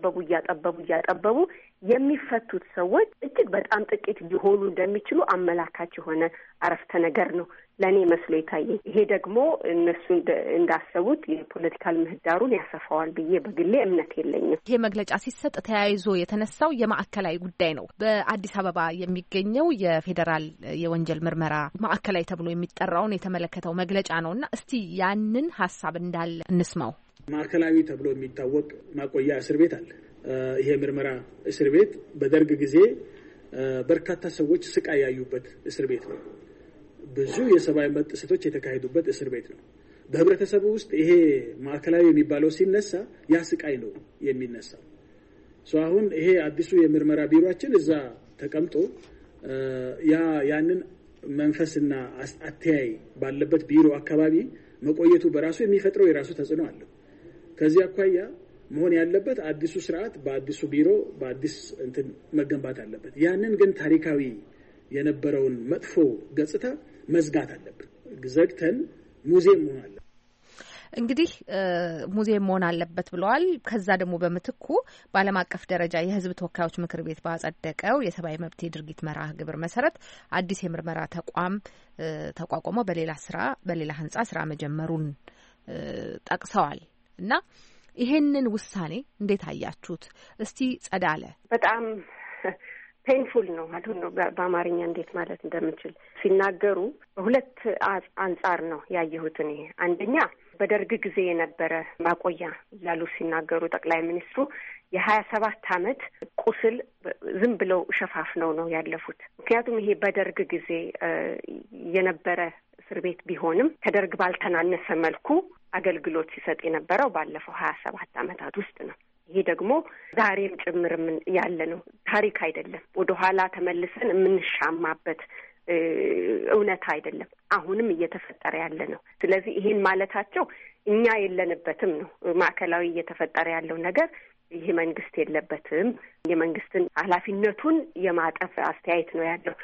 እያጠበቡ የሚፈቱት ሰዎች እጅግ በጣም ጥቂት ሊሆኑ እንደሚችሉ አመላካች የሆነ አረፍተ ነገር ነው ለእኔ መስሎ የታየኝ። ይሄ ደግሞ እነሱ እንዳሰቡት የፖለቲካል ምህዳሩን ያሰፋዋል ብዬ በግሌ እምነት የለኝም። ይሄ መግለጫ ሲሰጥ ተያይዞ የተነሳው የማዕከላዊ ጉዳይ ነው። በአዲስ አበባ የሚገኘው የፌዴራል የወንጀል ምርመራ ማዕከላዊ ተብሎ የሚጠራውን የተመለከተው መግለጫ ነው እና እስቲ ያንን ሀሳብ እንዳለ እንስማው። ማዕከላዊ ተብሎ የሚታወቅ ማቆያ እስር ቤት አለ። ይሄ ምርመራ እስር ቤት በደርግ ጊዜ በርካታ ሰዎች ስቃይ ያዩበት እስር ቤት ነው። ብዙ የሰብአዊ መብት ጥሰቶች የተካሄዱበት እስር ቤት ነው። በህብረተሰቡ ውስጥ ይሄ ማዕከላዊ የሚባለው ሲነሳ ያ ስቃይ ነው የሚነሳው። አሁን ይሄ አዲሱ የምርመራ ቢሮአችን እዛ ተቀምጦ ያንን መንፈስና አስተያይ ባለበት ቢሮ አካባቢ መቆየቱ በራሱ የሚፈጥረው የራሱ ተጽዕኖ አለው። ከዚህ አኳያ መሆን ያለበት አዲሱ ስርዓት በአዲሱ ቢሮ በአዲስ እንትን መገንባት አለበት። ያንን ግን ታሪካዊ የነበረውን መጥፎ ገጽታ መዝጋት አለብን። ዘግተን ሙዚየም መሆን አለበት። እንግዲህ ሙዚየም መሆን አለበት ብለዋል። ከዛ ደግሞ በምትኩ በዓለም አቀፍ ደረጃ የህዝብ ተወካዮች ምክር ቤት ባጸደቀው የሰብአዊ መብት የድርጊት መርሃ ግብር መሰረት አዲስ የምርመራ ተቋም ተቋቁሞ በሌላ ህንጻ ስራ መጀመሩን ጠቅሰዋል እና ይሄንን ውሳኔ እንዴት አያችሁት? እስቲ ጸዳለ። በጣም ፔንፉል ነው ማለት ነው። በአማርኛ እንዴት ማለት እንደምችል ሲናገሩ በሁለት አንጻር ነው ያየሁት እኔ። አንደኛ በደርግ ጊዜ የነበረ ማቆያ ያሉ ሲናገሩ ጠቅላይ ሚኒስትሩ የ27 ዓመት ቁስል ዝም ብለው ሸፋፍነው ነው ያለፉት። ምክንያቱም ይሄ በደርግ ጊዜ የነበረ እስር ቤት ቢሆንም ከደርግ ባልተናነሰ መልኩ አገልግሎት ሲሰጥ የነበረው ባለፈው 27 ዓመታት ውስጥ ነው። ይሄ ደግሞ ዛሬም ጭምር ያለ ነው፣ ታሪክ አይደለም። ወደ ኋላ ተመልሰን የምንሻማበት እውነት አይደለም። አሁንም እየተፈጠረ ያለ ነው። ስለዚህ ይሄን ማለታቸው እኛ የለንበትም ነው። ማዕከላዊ እየተፈጠረ ያለው ነገር ይሄ መንግስት የለበትም፣ የመንግስትን ኃላፊነቱን የማጠፍ አስተያየት ነው ያለው።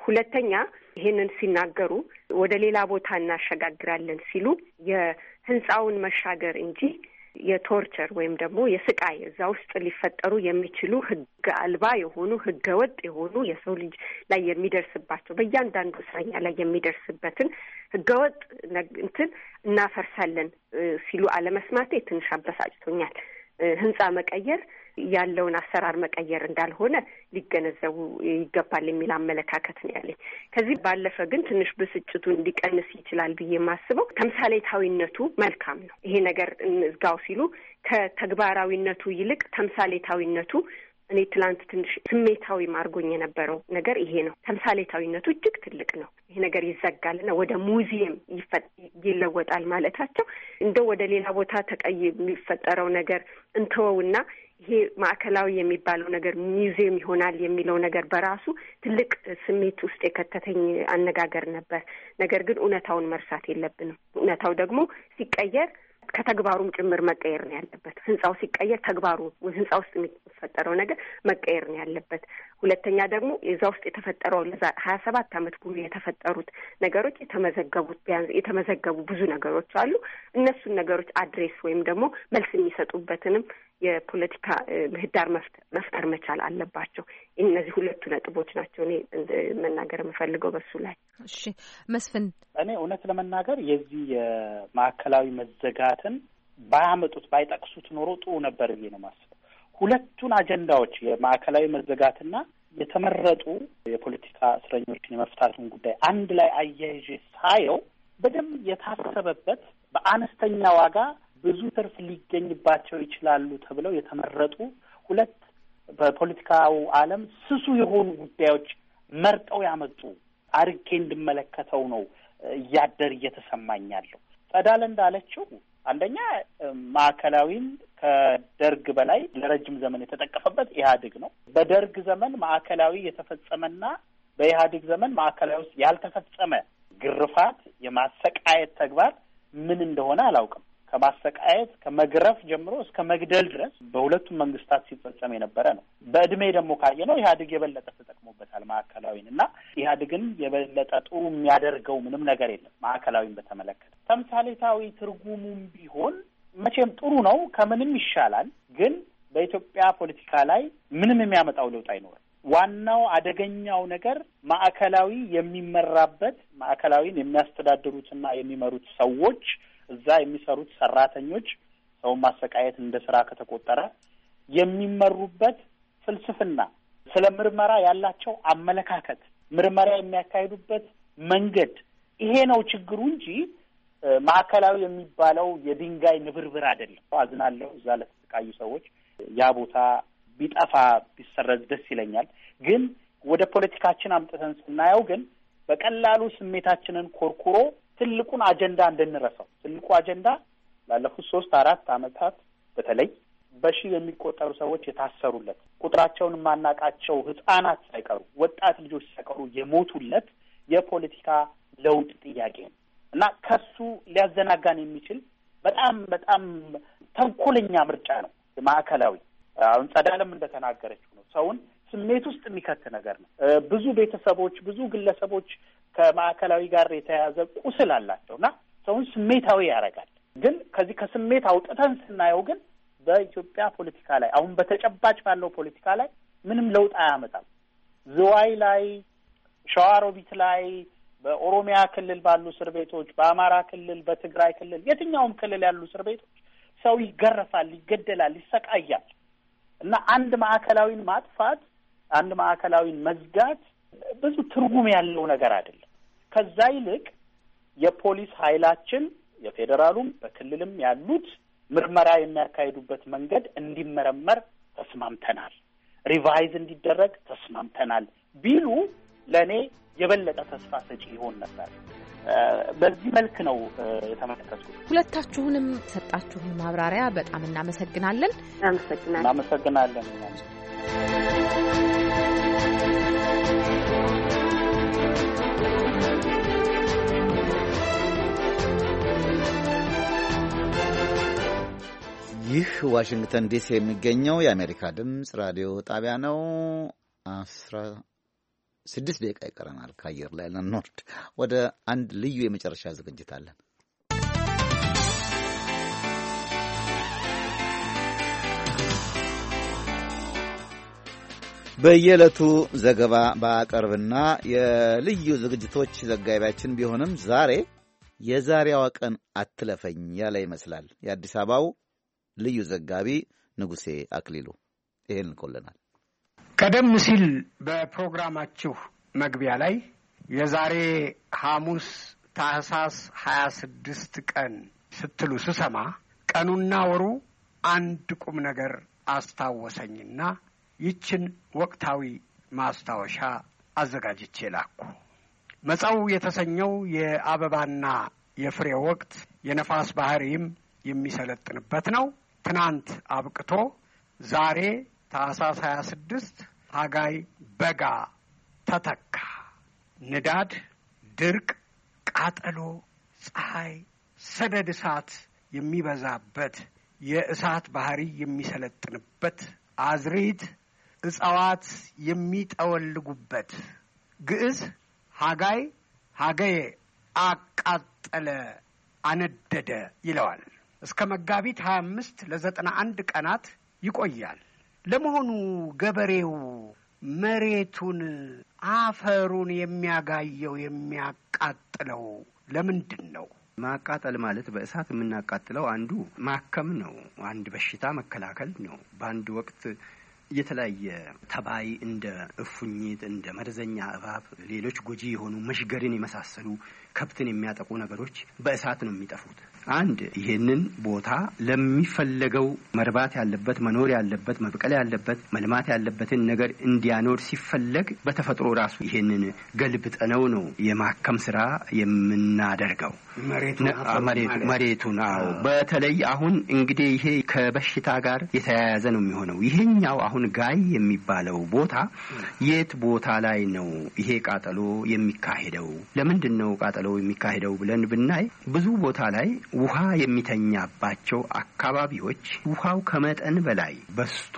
ሁለተኛ ይሄንን ሲናገሩ ወደ ሌላ ቦታ እናሸጋግራለን ሲሉ የህንጻውን መሻገር እንጂ የቶርቸር ወይም ደግሞ የስቃይ እዛ ውስጥ ሊፈጠሩ የሚችሉ ህግ አልባ የሆኑ ህገ ወጥ የሆኑ የሰው ልጅ ላይ የሚደርስባቸው በእያንዳንዱ እስረኛ ላይ የሚደርስበትን ህገ ወጥ እንትን እናፈርሳለን ሲሉ አለመስማቴ ትንሽ አበሳጭቶኛል። ህንጻ መቀየር ያለውን አሰራር መቀየር እንዳልሆነ ሊገነዘቡ ይገባል የሚል አመለካከት ነው ያለኝ። ከዚህ ባለፈ ግን ትንሽ ብስጭቱን ሊቀንስ ይችላል ብዬ የማስበው ተምሳሌታዊነቱ መልካም ነው። ይሄ ነገር እንዝጋው ሲሉ ከተግባራዊነቱ ይልቅ ተምሳሌታዊነቱ እኔ ትላንት ትንሽ ስሜታዊ ማርጎኝ የነበረው ነገር ይሄ ነው። ተምሳሌታዊነቱ እጅግ ትልቅ ነው። ይሄ ነገር ይዘጋልና ወደ ሙዚየም ይለወጣል ማለታቸው እንደው ወደ ሌላ ቦታ የሚፈጠረው ነገር እንተወውና ይሄ ማዕከላዊ የሚባለው ነገር ሙዚየም ይሆናል የሚለው ነገር በራሱ ትልቅ ስሜት ውስጥ የከተተኝ አነጋገር ነበር። ነገር ግን እውነታውን መርሳት የለብንም። እውነታው ደግሞ ሲቀየር ከተግባሩም ጭምር መቀየር ነው ያለበት። ህንጻው ሲቀየር ተግባሩ ህንጻ ውስጥ የሚፈጠረው ነገር መቀየር ነው ያለበት። ሁለተኛ ደግሞ እዛ ውስጥ የተፈጠረው ለዛ 27 ዓመት ሙሉ የተፈጠሩት ነገሮች የተመዘገቡ ብዙ ነገሮች አሉ። እነሱን ነገሮች አድሬስ ወይም ደግሞ መልስ የሚሰጡበትንም የፖለቲካ ምህዳር መፍጠር መቻል አለባቸው። እነዚህ ሁለቱ ነጥቦች ናቸው እኔ መናገር የምፈልገው በሱ ላይ። እሺ መስፍን፣ እኔ እውነት ለመናገር የዚህ የማዕከላዊ መዘጋትን ባያመጡት ባይጠቅሱት ኖሮ ጥሩ ነበር ብዬ ነው የማስበው። ሁለቱን አጀንዳዎች የማዕከላዊ መዘጋትና የተመረጡ የፖለቲካ እስረኞችን የመፍታቱን ጉዳይ አንድ ላይ አያይዤ ሳየው በደንብ የታሰበበት በአነስተኛ ዋጋ ብዙ ትርፍ ሊገኝባቸው ይችላሉ ተብለው የተመረጡ ሁለት በፖለቲካው ዓለም ስሱ የሆኑ ጉዳዮች መርጠው ያመጡ አርጌ እንድመለከተው ነው እያደር እየተሰማኝ ያለው። ጸዳለ እንዳለችው አንደኛ ማዕከላዊን ከደርግ በላይ ለረጅም ዘመን የተጠቀፈበት ኢህአዴግ ነው። በደርግ ዘመን ማዕከላዊ የተፈጸመና በኢህአዴግ ዘመን ማዕከላዊ ውስጥ ያልተፈጸመ ግርፋት፣ የማሰቃየት ተግባር ምን እንደሆነ አላውቅም። ከማሰቃየት ከመግረፍ ጀምሮ እስከ መግደል ድረስ በሁለቱም መንግስታት ሲፈጸም የነበረ ነው። በእድሜ ደግሞ ካየነው ኢህአዴግ የበለጠ ተጠቅሞበታል ማዕከላዊን እና ኢህአዴግን የበለጠ ጥሩ የሚያደርገው ምንም ነገር የለም። ማዕከላዊን በተመለከተ ተምሳሌታዊ ትርጉሙም ቢሆን መቼም ጥሩ ነው፣ ከምንም ይሻላል። ግን በኢትዮጵያ ፖለቲካ ላይ ምንም የሚያመጣው ለውጥ አይኖርም። ዋናው አደገኛው ነገር ማዕከላዊ የሚመራበት ማዕከላዊን የሚያስተዳድሩትና የሚመሩት ሰዎች እዛ የሚሰሩት ሰራተኞች ሰውን ማሰቃየት እንደ ስራ ከተቆጠረ የሚመሩበት ፍልስፍና፣ ስለ ምርመራ ያላቸው አመለካከት፣ ምርመራ የሚያካሂዱበት መንገድ ይሄ ነው ችግሩ እንጂ ማዕከላዊ የሚባለው የድንጋይ ንብርብር አይደለም። አዝናለሁ እዛ ለተሰቃዩ ሰዎች። ያ ቦታ ቢጠፋ ቢሰረዝ ደስ ይለኛል። ግን ወደ ፖለቲካችን አምጥተን ስናየው ግን በቀላሉ ስሜታችንን ኮርኩሮ ትልቁን አጀንዳ እንድንረሳው። ትልቁ አጀንዳ ላለፉት 3-4 ዓመታት በተለይ በሺህ የሚቆጠሩ ሰዎች የታሰሩለት፣ ቁጥራቸውን የማናቃቸው ህጻናት ሳይቀሩ ወጣት ልጆች ሳይቀሩ የሞቱለት የፖለቲካ ለውጥ ጥያቄ ነው እና ከሱ ሊያዘናጋን የሚችል በጣም በጣም ተንኮለኛ ምርጫ ነው ማዕከላዊ። አሁን ጸዳለም እንደተናገረችው ነው፣ ሰውን ስሜት ውስጥ የሚከት ነገር ነው። ብዙ ቤተሰቦች፣ ብዙ ግለሰቦች ከማዕከላዊ ጋር የተያያዘ ቁስል አላቸው እና ሰውን ስሜታዊ ያደርጋል። ግን ከዚህ ከስሜት አውጥተን ስናየው ግን በኢትዮጵያ ፖለቲካ ላይ አሁን በተጨባጭ ባለው ፖለቲካ ላይ ምንም ለውጥ አያመጣም። ዝዋይ ላይ፣ ሸዋሮቢት ላይ፣ በኦሮሚያ ክልል ባሉ እስር ቤቶች፣ በአማራ ክልል፣ በትግራይ ክልል፣ የትኛውም ክልል ያሉ እስር ቤቶች ሰው ይገረፋል፣ ይገደላል፣ ይሰቃያል እና አንድ ማዕከላዊን ማጥፋት፣ አንድ ማዕከላዊን መዝጋት ብዙ ትርጉም ያለው ነገር አይደለም። ከዛ ይልቅ የፖሊስ ኃይላችን የፌዴራሉም በክልልም ያሉት ምርመራ የሚያካሂዱበት መንገድ እንዲመረመር ተስማምተናል፣ ሪቫይዝ እንዲደረግ ተስማምተናል ቢሉ ለእኔ የበለጠ ተስፋ ሰጪ ይሆን ነበር። በዚህ መልክ ነው የተመለከትኩት። ሁለታችሁንም ሰጣችሁን ማብራሪያ በጣም እናመሰግናለን። እናመሰግናለን። ይህ ዋሽንግተን ዲሲ የሚገኘው የአሜሪካ ድምፅ ራዲዮ ጣቢያ ነው። 6 ደቂቃ ይቀረናል ከአየር ላይ ልንወርድ። ወደ አንድ ልዩ የመጨረሻ ዝግጅት አለን። በየዕለቱ ዘገባ ባቀርብና የልዩ ዝግጅቶች ዘጋቢያችን ቢሆንም ዛሬ የዛሬዋ ቀን አትለፈኝ ያለ ይመስላል። የአዲስ አበባው ልዩ ዘጋቢ ንጉሴ አክሊሉ ይሄን ልኮልናል። ቀደም ሲል በፕሮግራማችሁ መግቢያ ላይ የዛሬ ሐሙስ ታህሳስ 26 ቀን ስትሉ ስሰማ ቀኑና ወሩ አንድ ቁም ነገር አስታወሰኝና ይችን ወቅታዊ ማስታወሻ አዘጋጅቼ ላኩ። መጻው የተሰኘው የአበባና የፍሬ ወቅት የነፋስ ባህሪም የሚሰለጥንበት ነው። ትናንት አብቅቶ ዛሬ ታህሳስ 26 ሐጋይ በጋ ተተካ። ንዳድ፣ ድርቅ፣ ቃጠሎ፣ ፀሐይ፣ ሰደድ እሳት የሚበዛበት የእሳት ባህሪ የሚሰለጥንበት አዝሪት እጽዋት የሚጠወልጉበት ግዕዝ ሐጋይ ሐገየ አቃጠለ አነደደ ይለዋል። እስከ መጋቢት 25 ለ91 ቀናት ይቆያል። ለመሆኑ ገበሬው መሬቱን አፈሩን የሚያጋየው የሚያቃጥለው ለምንድን ነው? ማቃጠል ማለት በእሳት የምናቃጥለው አንዱ ማከም ነው። አንድ በሽታ መከላከል ነው። በአንድ ወቅት የተለያየ ተባይ እንደ እፉኝት፣ እንደ መርዘኛ እባብ፣ ሌሎች ጎጂ የሆኑ መሽገርን የመሳሰሉ ከብትን የሚያጠቁ ነገሮች በእሳት ነው የሚጠፉት። አንድ ይሄንን ቦታ ለሚፈለገው መርባት ያለበት መኖር ያለበት መብቀል ያለበት መልማት ያለበትን ነገር እንዲያኖር ሲፈለግ በተፈጥሮ ራሱ ይሄንን ገልብጠነው ነው የማከም ስራ የምናደርገው መሬቱን። አዎ በተለይ አሁን እንግዲህ ይሄ ከበሽታ ጋር የተያያዘ ነው የሚሆነው። ይሄኛው አሁን ጋይ የሚባለው ቦታ የት ቦታ ላይ ነው ይሄ ቃጠሎ የሚካሄደው? ለምንድን ነው ቃጠሎ የሚካሄደው ብለን ብናይ ብዙ ቦታ ላይ ውሃ የሚተኛባቸው አካባቢዎች ውሃው ከመጠን በላይ በስቶ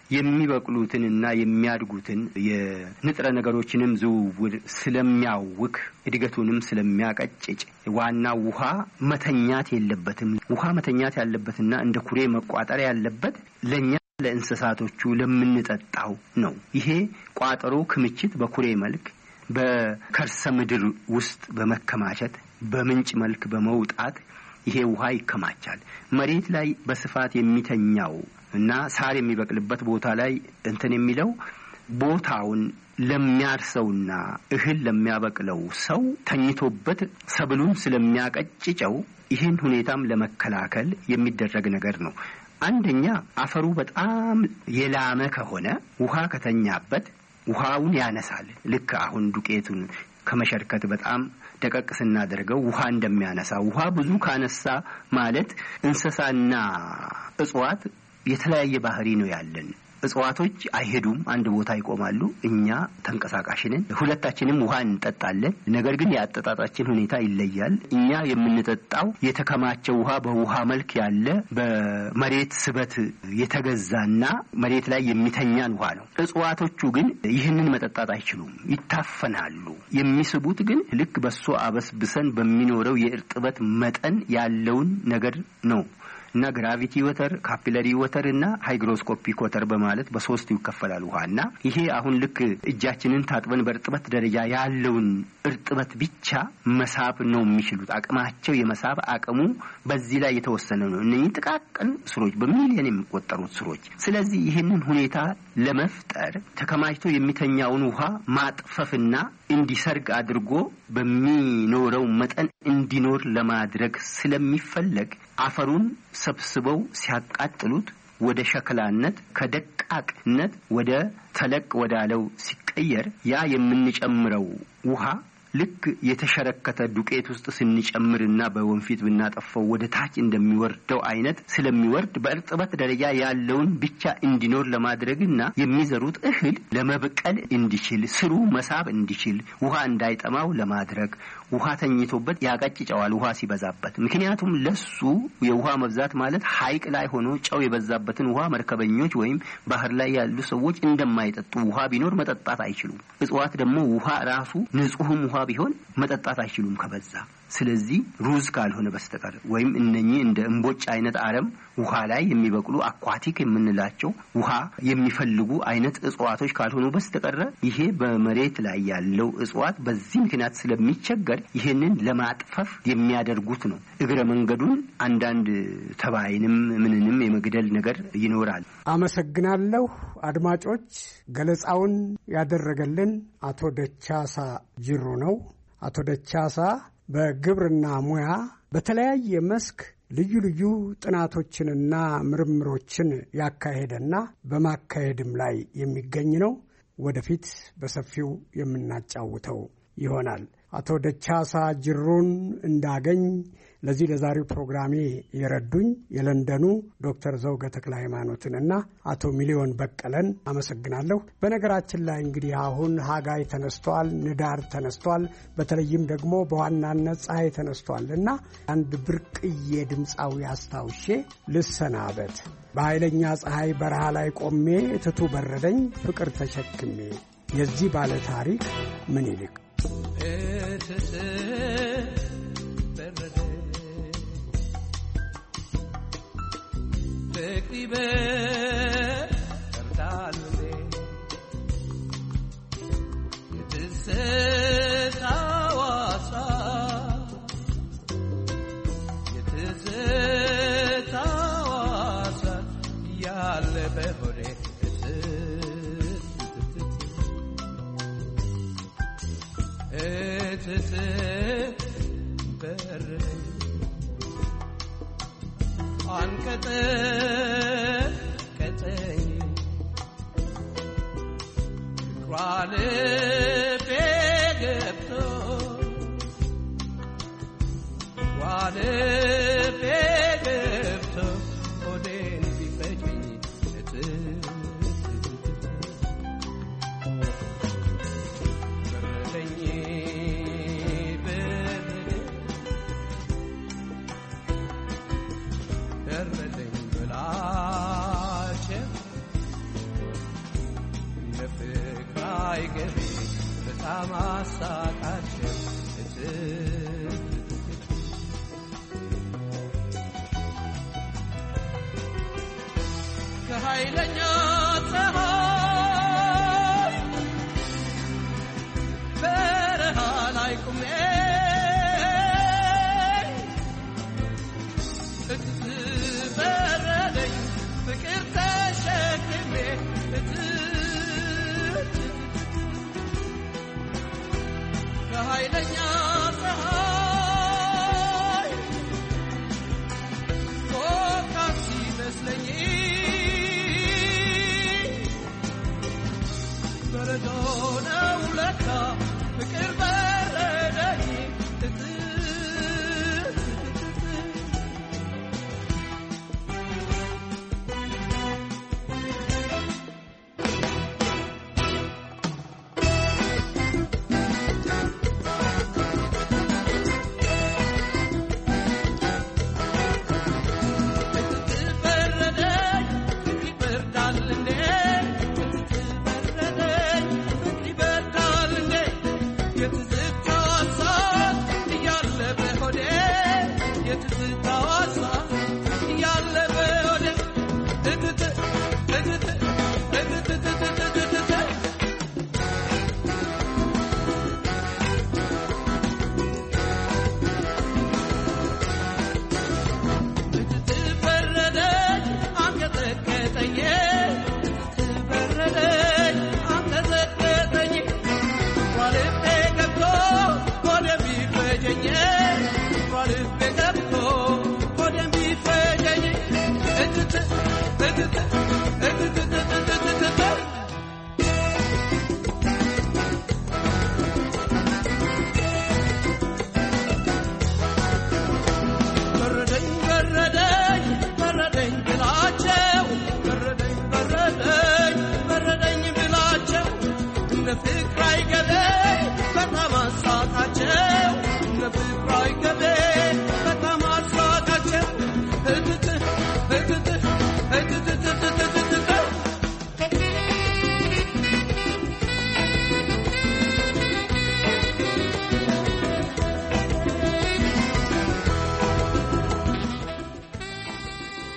የሚበቅሉትንና የሚያድጉትን የንጥረ ነገሮችንም ዝውውር ስለሚያውክ እድገቱንም ስለሚያቀጭጭ ዋናው ውሃ መተኛት የለበትም። ውሃ መተኛት ያለበትና እንደ ኩሬ መቋጠር ያለበት ለኛ ለእንስሳቶቹ ለምንጠጣው ነው። ይሄ ቋጠሮ ክምችት በኩሬ መልክ በከርሰ ምድር ውስጥ በመከማቸት በምንጭ መልክ በመውጣት ይሄ ውሃ ይከማቻል። መሬት ላይ በስፋት የሚተኛው እና ሳር የሚበቅልበት ቦታ ላይ የሚለው ቦታውን ለሚያርሰውና እህል ለሚያበቅለው ሰው ተኝቶበት ሰብሉን ስለሚያቀጭጨው ይህን ሁኔታም ለመከላከል የሚደረግ ነገር ነው። አንደኛ አፈሩ በጣም የላመ ከሆነ ውሃ ከተኛበት ውሃውን ያነሳል። ልክ አሁን ዱቄቱን ከመሸርከት በጣም ደቀቅ ስናደርገው ውሃ እንደሚያነሳ ውሃ ብዙ ካነሳ ማለት እንስሳና እጽዋት የተለያየ ባህሪ ነው ያለን። እጽዋቶች አይሄዱም፣ አንድ ቦታ ይቆማሉ። እኛ ተንቀሳቃሽ ነን። ሁለታችንም ውሃ እንጠጣለን። ነገር ግን የአጠጣጣችን ሁኔታ ይለያል። እኛ የምንጠጣው የተከማቸው ውሃ በውሃ መልክ ያለ በመሬት ስበት የተገዛና መሬት ላይ የሚተኛን ውሃ ነው። እጽዋቶቹ ግን ይህንን መጠጣት አይችሉም፣ ይታፈናሉ። የሚስቡት ግን ልክ በሶ አበስብሰን በሚኖረው የእርጥበት መጠን ያለውን ነገር ነው እና ግራቪቲ ወተር፣ ካፒለሪ ወተር እና ሃይግሮስኮፒክ ወተር በማለት በሶስት ይከፈላል ውሃና ይሄ አሁን ልክ እጃችንን ታጥበን በእርጥበት ደረጃ ያለውን እርጥበት ብቻ መሳብ ነው የሚችሉት። አቅማቸው የመሳብ አቅሙ በዚህ ላይ የተወሰነ ነው። እነኚህ ጥቃቅን ስሮች በሚሊዮን የሚቆጠሩት ስሮች። ስለዚህ ይህንን ሁኔታ ለመፍጠር ተከማችቶ የሚተኛውን ውሃ ማጥፈፍና እንዲሰርግ አድርጎ በሚኖረው መጠን እንዲኖር ለማድረግ ስለሚፈለግ አፈሩን ሰብስበው ሲያቃጥሉት ወደ ሸክላነት ከደቃቅነት ወደ ተለቅ ወዳለው ሲቀየር ያ የምንጨምረው ውሃ ልክ የተሸረከተ ዱቄት ውስጥ ስንጨምርና በወንፊት ብናጠፋው ወደ ታች እንደሚወርደው አይነት ስለሚወርድ በእርጥበት ደረጃ ያለውን ብቻ እንዲኖር ለማድረግና የሚዘሩት እህል ለመብቀል እንዲችል ስሩ መሳብ እንዲችል ውሃ እንዳይጠማው ለማድረግ ውሃ ተኝቶበት ያቀጭጨዋል ውሃ ሲበዛበት። ምክንያቱም ለሱ የውሃ መብዛት ማለት ሐይቅ ላይ ሆኖ ጨው የበዛበትን ውሃ መርከበኞች ወይም ባህር ላይ ያሉ ሰዎች እንደማይጠጡ ውሃ ቢኖር መጠጣት አይችሉም። እጽዋት ደግሞ ውሃ ራሱ ንጹህም ውሃ ቢሆን መጠጣት አይችሉም ከበዛ። ስለዚህ ሩዝ ካልሆነ በስተቀር ወይም እነኚህ እንደ እንቦጭ አይነት አረም ውሃ ላይ የሚበቅሉ አኳቲክ የምንላቸው ውሃ የሚፈልጉ አይነት እጽዋቶች ካልሆኑ በስተቀር ይሄ በመሬት ላይ ያለው እጽዋት በዚህ ምክንያት ስለሚቸገር ይሄንን ለማጥፈፍ የሚያደርጉት ነው። እግረ መንገዱን አንዳንድ ተባይንም ምንንም የመግደል ነገር ይኖራል። አመሰግናለሁ። አድማጮች፣ ገለጻውን ያደረገልን አቶ ደቻሳ ጅሩ ነው። አቶ ደቻሳ በግብርና ሙያ በተለያየ መስክ ልዩ ልዩ ጥናቶችንና ምርምሮችን ያካሄደና በማካሄድም ላይ የሚገኝ ነው። ወደፊት በሰፊው የምናጫውተው ይሆናል። አቶ ደቻሳ ጅሩን እንዳገኝ ለዚህ ለዛሬው ፕሮግራሜ የረዱኝ የለንደኑ ዶክተር ዘውገ ተክለ ሃይማኖትንና አቶ ሚሊዮን በቀለን አመሰግናለሁ። በነገራችን ላይ እንግዲህ አሁን ሀጋይ ተነስቷል፣ ንዳር ተነስቷል፣ በተለይም ደግሞ በዋናነት ፀሐይ ተነስቷልና አንድ ብርቅዬ ድምፃዊ አስታውሼ ልሰናበት። በኃይለኛ ፀሐይ በረሃ ላይ ቆሜ ትቱ በረደኝ ፍቅር ተሸክሜ የዚህ ባለ ታሪክ ምን ይልቅ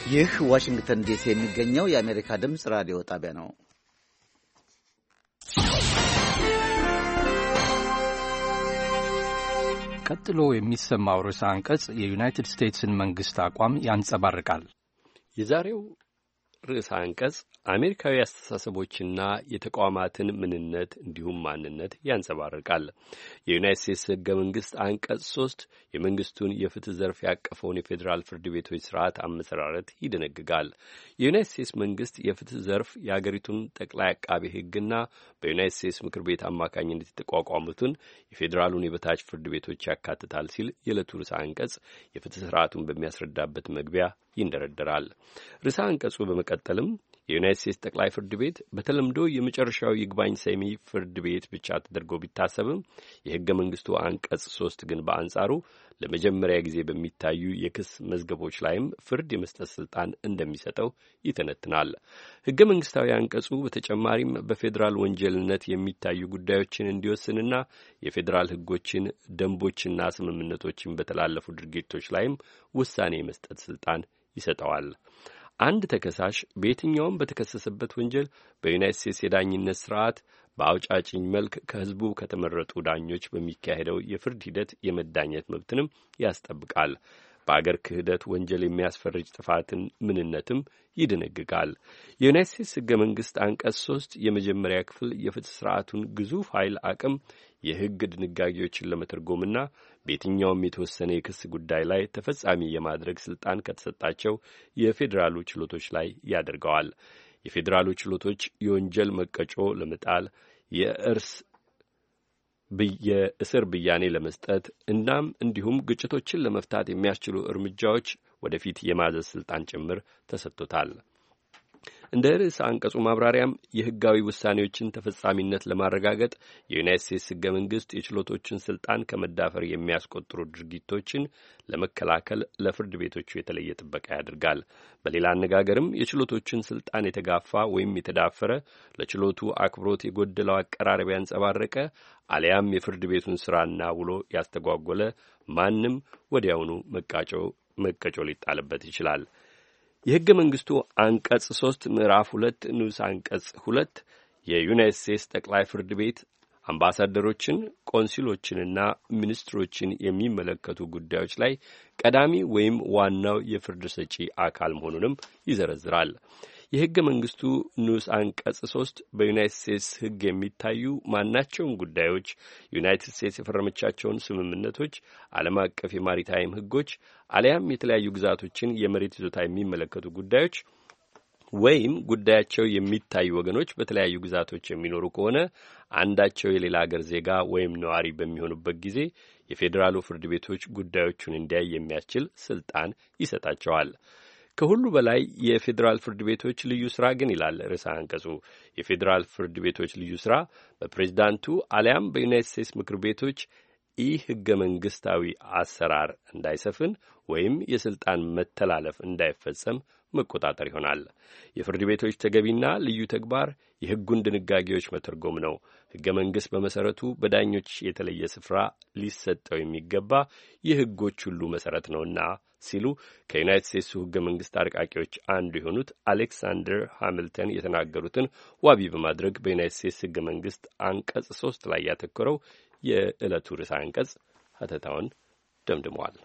ይህ ዋሽንግተን ዲሲ የሚገኘው የአሜሪካ ድምፅ ራዲዮ ጣቢያ ነው። ቀጥሎ የሚሰማው ርዕሰ አንቀጽ የዩናይትድ ስቴትስን መንግሥት አቋም ያንጸባርቃል። የዛሬው ርዕሰ አንቀጽ አሜሪካዊ አስተሳሰቦችና የተቋማትን ምንነት እንዲሁም ማንነት ያንጸባርቃል። የዩናይትድ ስቴትስ ሕገ መንግሥት አንቀጽ 3 የመንግስቱን የፍትህ ዘርፍ ያቀፈውን የፌዴራል ፍርድ ቤቶች ስርዓት አመሰራረት ይደነግጋል። የዩናይትድ ስቴትስ መንግስት የፍትህ ዘርፍ የአገሪቱን ጠቅላይ አቃቤ ሕግና በዩናይትድ ስቴትስ ምክር ቤት አማካኝነት የተቋቋሙትን የፌዴራሉን የበታች ፍርድ ቤቶች ያካትታል ሲል የዕለቱ ርዕሰ አንቀጽ የፍትህ ስርዓቱን በሚያስረዳበት መግቢያ ይንደረደራል። ርዕሰ አንቀጹ በመቀጠልም የዩናይትድ ስቴትስ ጠቅላይ ፍርድ ቤት በተለምዶ የመጨረሻው ይግባኝ ሰሚ ፍርድ ቤት ብቻ ተደርጎ ቢታሰብም የሕገ መንግስቱ አንቀጽ 3 ግን በአንጻሩ ለመጀመሪያ ጊዜ በሚታዩ የክስ መዝገቦች ላይም ፍርድ የመስጠት ስልጣን እንደሚሰጠው ይተነትናል። ሕገ መንግስታዊ አንቀጹ በተጨማሪም በፌዴራል ወንጀልነት የሚታዩ ጉዳዮችን እንዲወስንና የፌዴራል ሕጎችን፣ ደንቦችና ስምምነቶችን በተላለፉ ድርጊቶች ላይም ውሳኔ የመስጠት ስልጣን ይሰጠዋል። አንድ ተከሳሽ በየትኛውም በተከሰሰበት ወንጀል በዩናይትድ ስቴትስ የዳኝነት ስርዓት በአውጫጭኝ መልክ ከሕዝቡ ከተመረጡ ዳኞች በሚካሄደው የፍርድ ሂደት የመዳኘት መብትንም ያስጠብቃል። በአገር ክህደት ወንጀል የሚያስፈርጅ ጥፋትን ምንነትም ይደነግጋል። የዩናይትድ ስቴትስ ሕገ መንግሥት አንቀጽ 3 የመጀመሪያ ክፍል የፍትህ ስርዓቱን ግዙፍ ኃይል አቅም የሕግ ድንጋጌዎችን ለመተርጎምና በየትኛውም የተወሰነ የክስ ጉዳይ ላይ ተፈጻሚ የማድረግ ስልጣን ከተሰጣቸው የፌዴራሉ ችሎቶች ላይ ያደርገዋል። የፌዴራሉ ችሎቶች የወንጀል መቀጮ ለመጣል፣ የእስር ብያኔ ለመስጠት እናም እንዲሁም ግጭቶችን ለመፍታት የሚያስችሉ እርምጃዎች ወደፊት የማዘዝ ስልጣን ጭምር ተሰጥቶታል። እንደ ርዕሰ አንቀጹ ማብራሪያም የሕጋዊ ውሳኔዎችን ተፈጻሚነት ለማረጋገጥ የዩናይትድ ስቴትስ ሕገ መንግሥት የችሎቶችን ስልጣን ከመዳፈር የሚያስቆጥሩ ድርጊቶችን ለመከላከል ለፍርድ ቤቶቹ የተለየ ጥበቃ ያደርጋል። በሌላ አነጋገርም የችሎቶችን ስልጣን የተጋፋ ወይም የተዳፈረ፣ ለችሎቱ አክብሮት የጎደለው አቀራረብ ያንጸባረቀ አሊያም የፍርድ ቤቱን ስራና ውሎ ያስተጓጎለ ማንም ወዲያውኑ መቀጮ ሊጣልበት ይችላል። የሕገ መንግሥቱ አንቀጽ 3 ምዕራፍ 2 ንዑስ አንቀጽ 2 የዩናይትድ ስቴትስ ጠቅላይ ፍርድ ቤት አምባሳደሮችን፣ ቆንሲሎችንና ሚኒስትሮችን የሚመለከቱ ጉዳዮች ላይ ቀዳሚ ወይም ዋናው የፍርድ ሰጪ አካል መሆኑንም ይዘረዝራል። የሕገ መንግሥቱ ንዑስ አንቀጽ 3 በዩናይትድ ስቴትስ ሕግ የሚታዩ ማናቸውን ጉዳዮች፣ ዩናይትድ ስቴትስ የፈረመቻቸውን ስምምነቶች፣ ዓለም አቀፍ የማሪታይም ሕጎች አሊያም የተለያዩ ግዛቶችን የመሬት ይዞታ የሚመለከቱ ጉዳዮች ወይም ጉዳያቸው የሚታዩ ወገኖች በተለያዩ ግዛቶች የሚኖሩ ከሆነ አንዳቸው የሌላ አገር ዜጋ ወይም ነዋሪ በሚሆኑበት ጊዜ የፌዴራሉ ፍርድ ቤቶች ጉዳዮቹን እንዲያይ የሚያስችል ስልጣን ይሰጣቸዋል። ከሁሉ በላይ የፌዴራል ፍርድ ቤቶች ልዩ ስራ ግን ይላል ርዕሰ አንቀጹ፣ የፌዴራል ፍርድ ቤቶች ልዩ ስራ በፕሬዝዳንቱ አሊያም በዩናይትድ ስቴትስ ምክር ቤቶች ይህ ሕገ መንግሥታዊ አሰራር እንዳይሰፍን ወይም የሥልጣን መተላለፍ እንዳይፈጸም መቆጣጠር ይሆናል። የፍርድ ቤቶች ተገቢና ልዩ ተግባር የሕጉን ድንጋጌዎች መተርጎም ነው። ሕገ መንግሥት በመሠረቱ በዳኞች የተለየ ስፍራ ሊሰጠው የሚገባ የሕጎች ሁሉ መሠረት ነውና ሲሉ ከዩናይትድ ስቴትሱ ሕገ መንግሥት አርቃቂዎች አንዱ የሆኑት አሌክሳንደር ሃሚልተን የተናገሩትን ዋቢ በማድረግ በዩናይትድ ስቴትስ ሕገ መንግሥት አንቀጽ 3 ላይ ያተኮረው የዕለቱ ርዕሰ አንቀጽ ሀተታውን ደምድመዋል።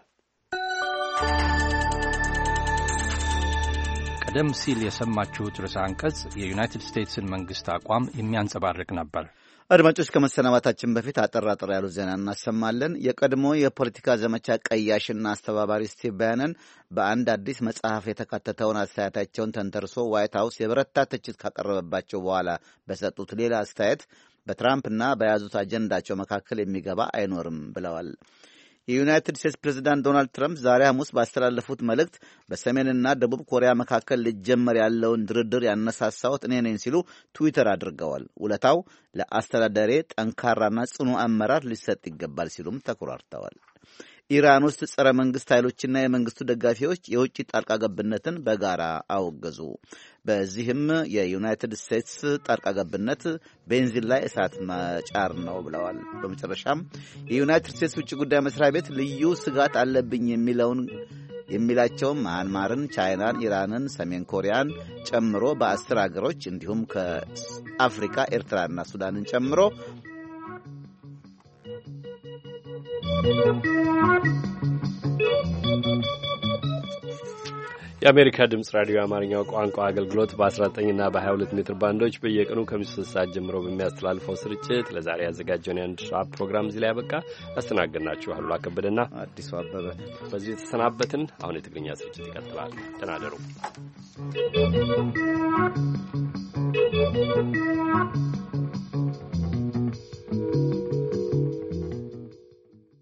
ቀደም ሲል የሰማችሁት ርዕሰ አንቀጽ የዩናይትድ ስቴትስን መንግሥት አቋም የሚያንጸባርቅ ነበር። አድማጮች ከመሰናባታችን በፊት አጠር ያሉ ዜና እናሰማለን። የቀድሞ የፖለቲካ ዘመቻ ቀያሽና አስተባባሪ ስቲቭ ባነን በአንድ አዲስ መጽሐፍ የተካተተውን አስተያየታቸውን ተንተርሶ ዋይት ሀውስ የበረታ ትችት ካቀረበባቸው በኋላ በሰጡት ሌላ አስተያየት በትራምፕና በያዙት አጀንዳቸው መካከል የሚገባ አይኖርም ብለዋል። የዩናይትድ ስቴትስ ፕሬዝዳንት ዶናልድ ትራምፕ ዛሬ ሐሙስ ባስተላለፉት መልእክት በሰሜንና ደቡብ ኮሪያ መካከል ሊጀመር ያለውን ድርድር ያነሳሳሁት እኔ ነኝ ሲሉ ትዊተር አድርገዋል። ውለታው ለአስተዳደሬ ጠንካራና ጽኑ አመራር ሊሰጥ ይገባል ሲሉም ተኩራርተዋል። ኢራን ውስጥ ጸረ መንግስት ኃይሎችና የመንግስቱ ደጋፊዎች የውጭ ጣልቃ ገብነትን በጋራ አወገዙ። በዚህም የዩናይትድ ስቴትስ ጣልቃ ገብነት ቤንዚን ላይ እሳት መጫር ነው ብለዋል። በመጨረሻም የዩናይትድ ስቴትስ ውጭ ጉዳይ መስሪያ ቤት ልዩ ስጋት አለብኝ የሚለውን የሚላቸውም ማያንማርን፣ ቻይናን፣ ኢራንን፣ ሰሜን ኮሪያን ጨምሮ በ10 አገሮች እንዲሁም ከአፍሪካ ኤርትራና ሱዳንን ጨምሮ የአሜሪካ ድምጽ ራዲዮ የአማርኛው ቋንቋ አገልግሎት በ19ና በ22 ሜትር ባንዶች በየቀኑ ከምሽቱ 3 ሰዓት ጀምሮ በሚያስተላልፈው ስርጭት ለዛሬ ያዘጋጀውን የአንድ ሰዓት ፕሮግራም እዚህ ላይ ያበቃ። ያስተናገድናችሁ አሉላ ከበደና አዲሱ አበበ በዚህ የተሰናበትን። አሁን የትግርኛ ስርጭት ይቀጥላል። ደህና እደሩ።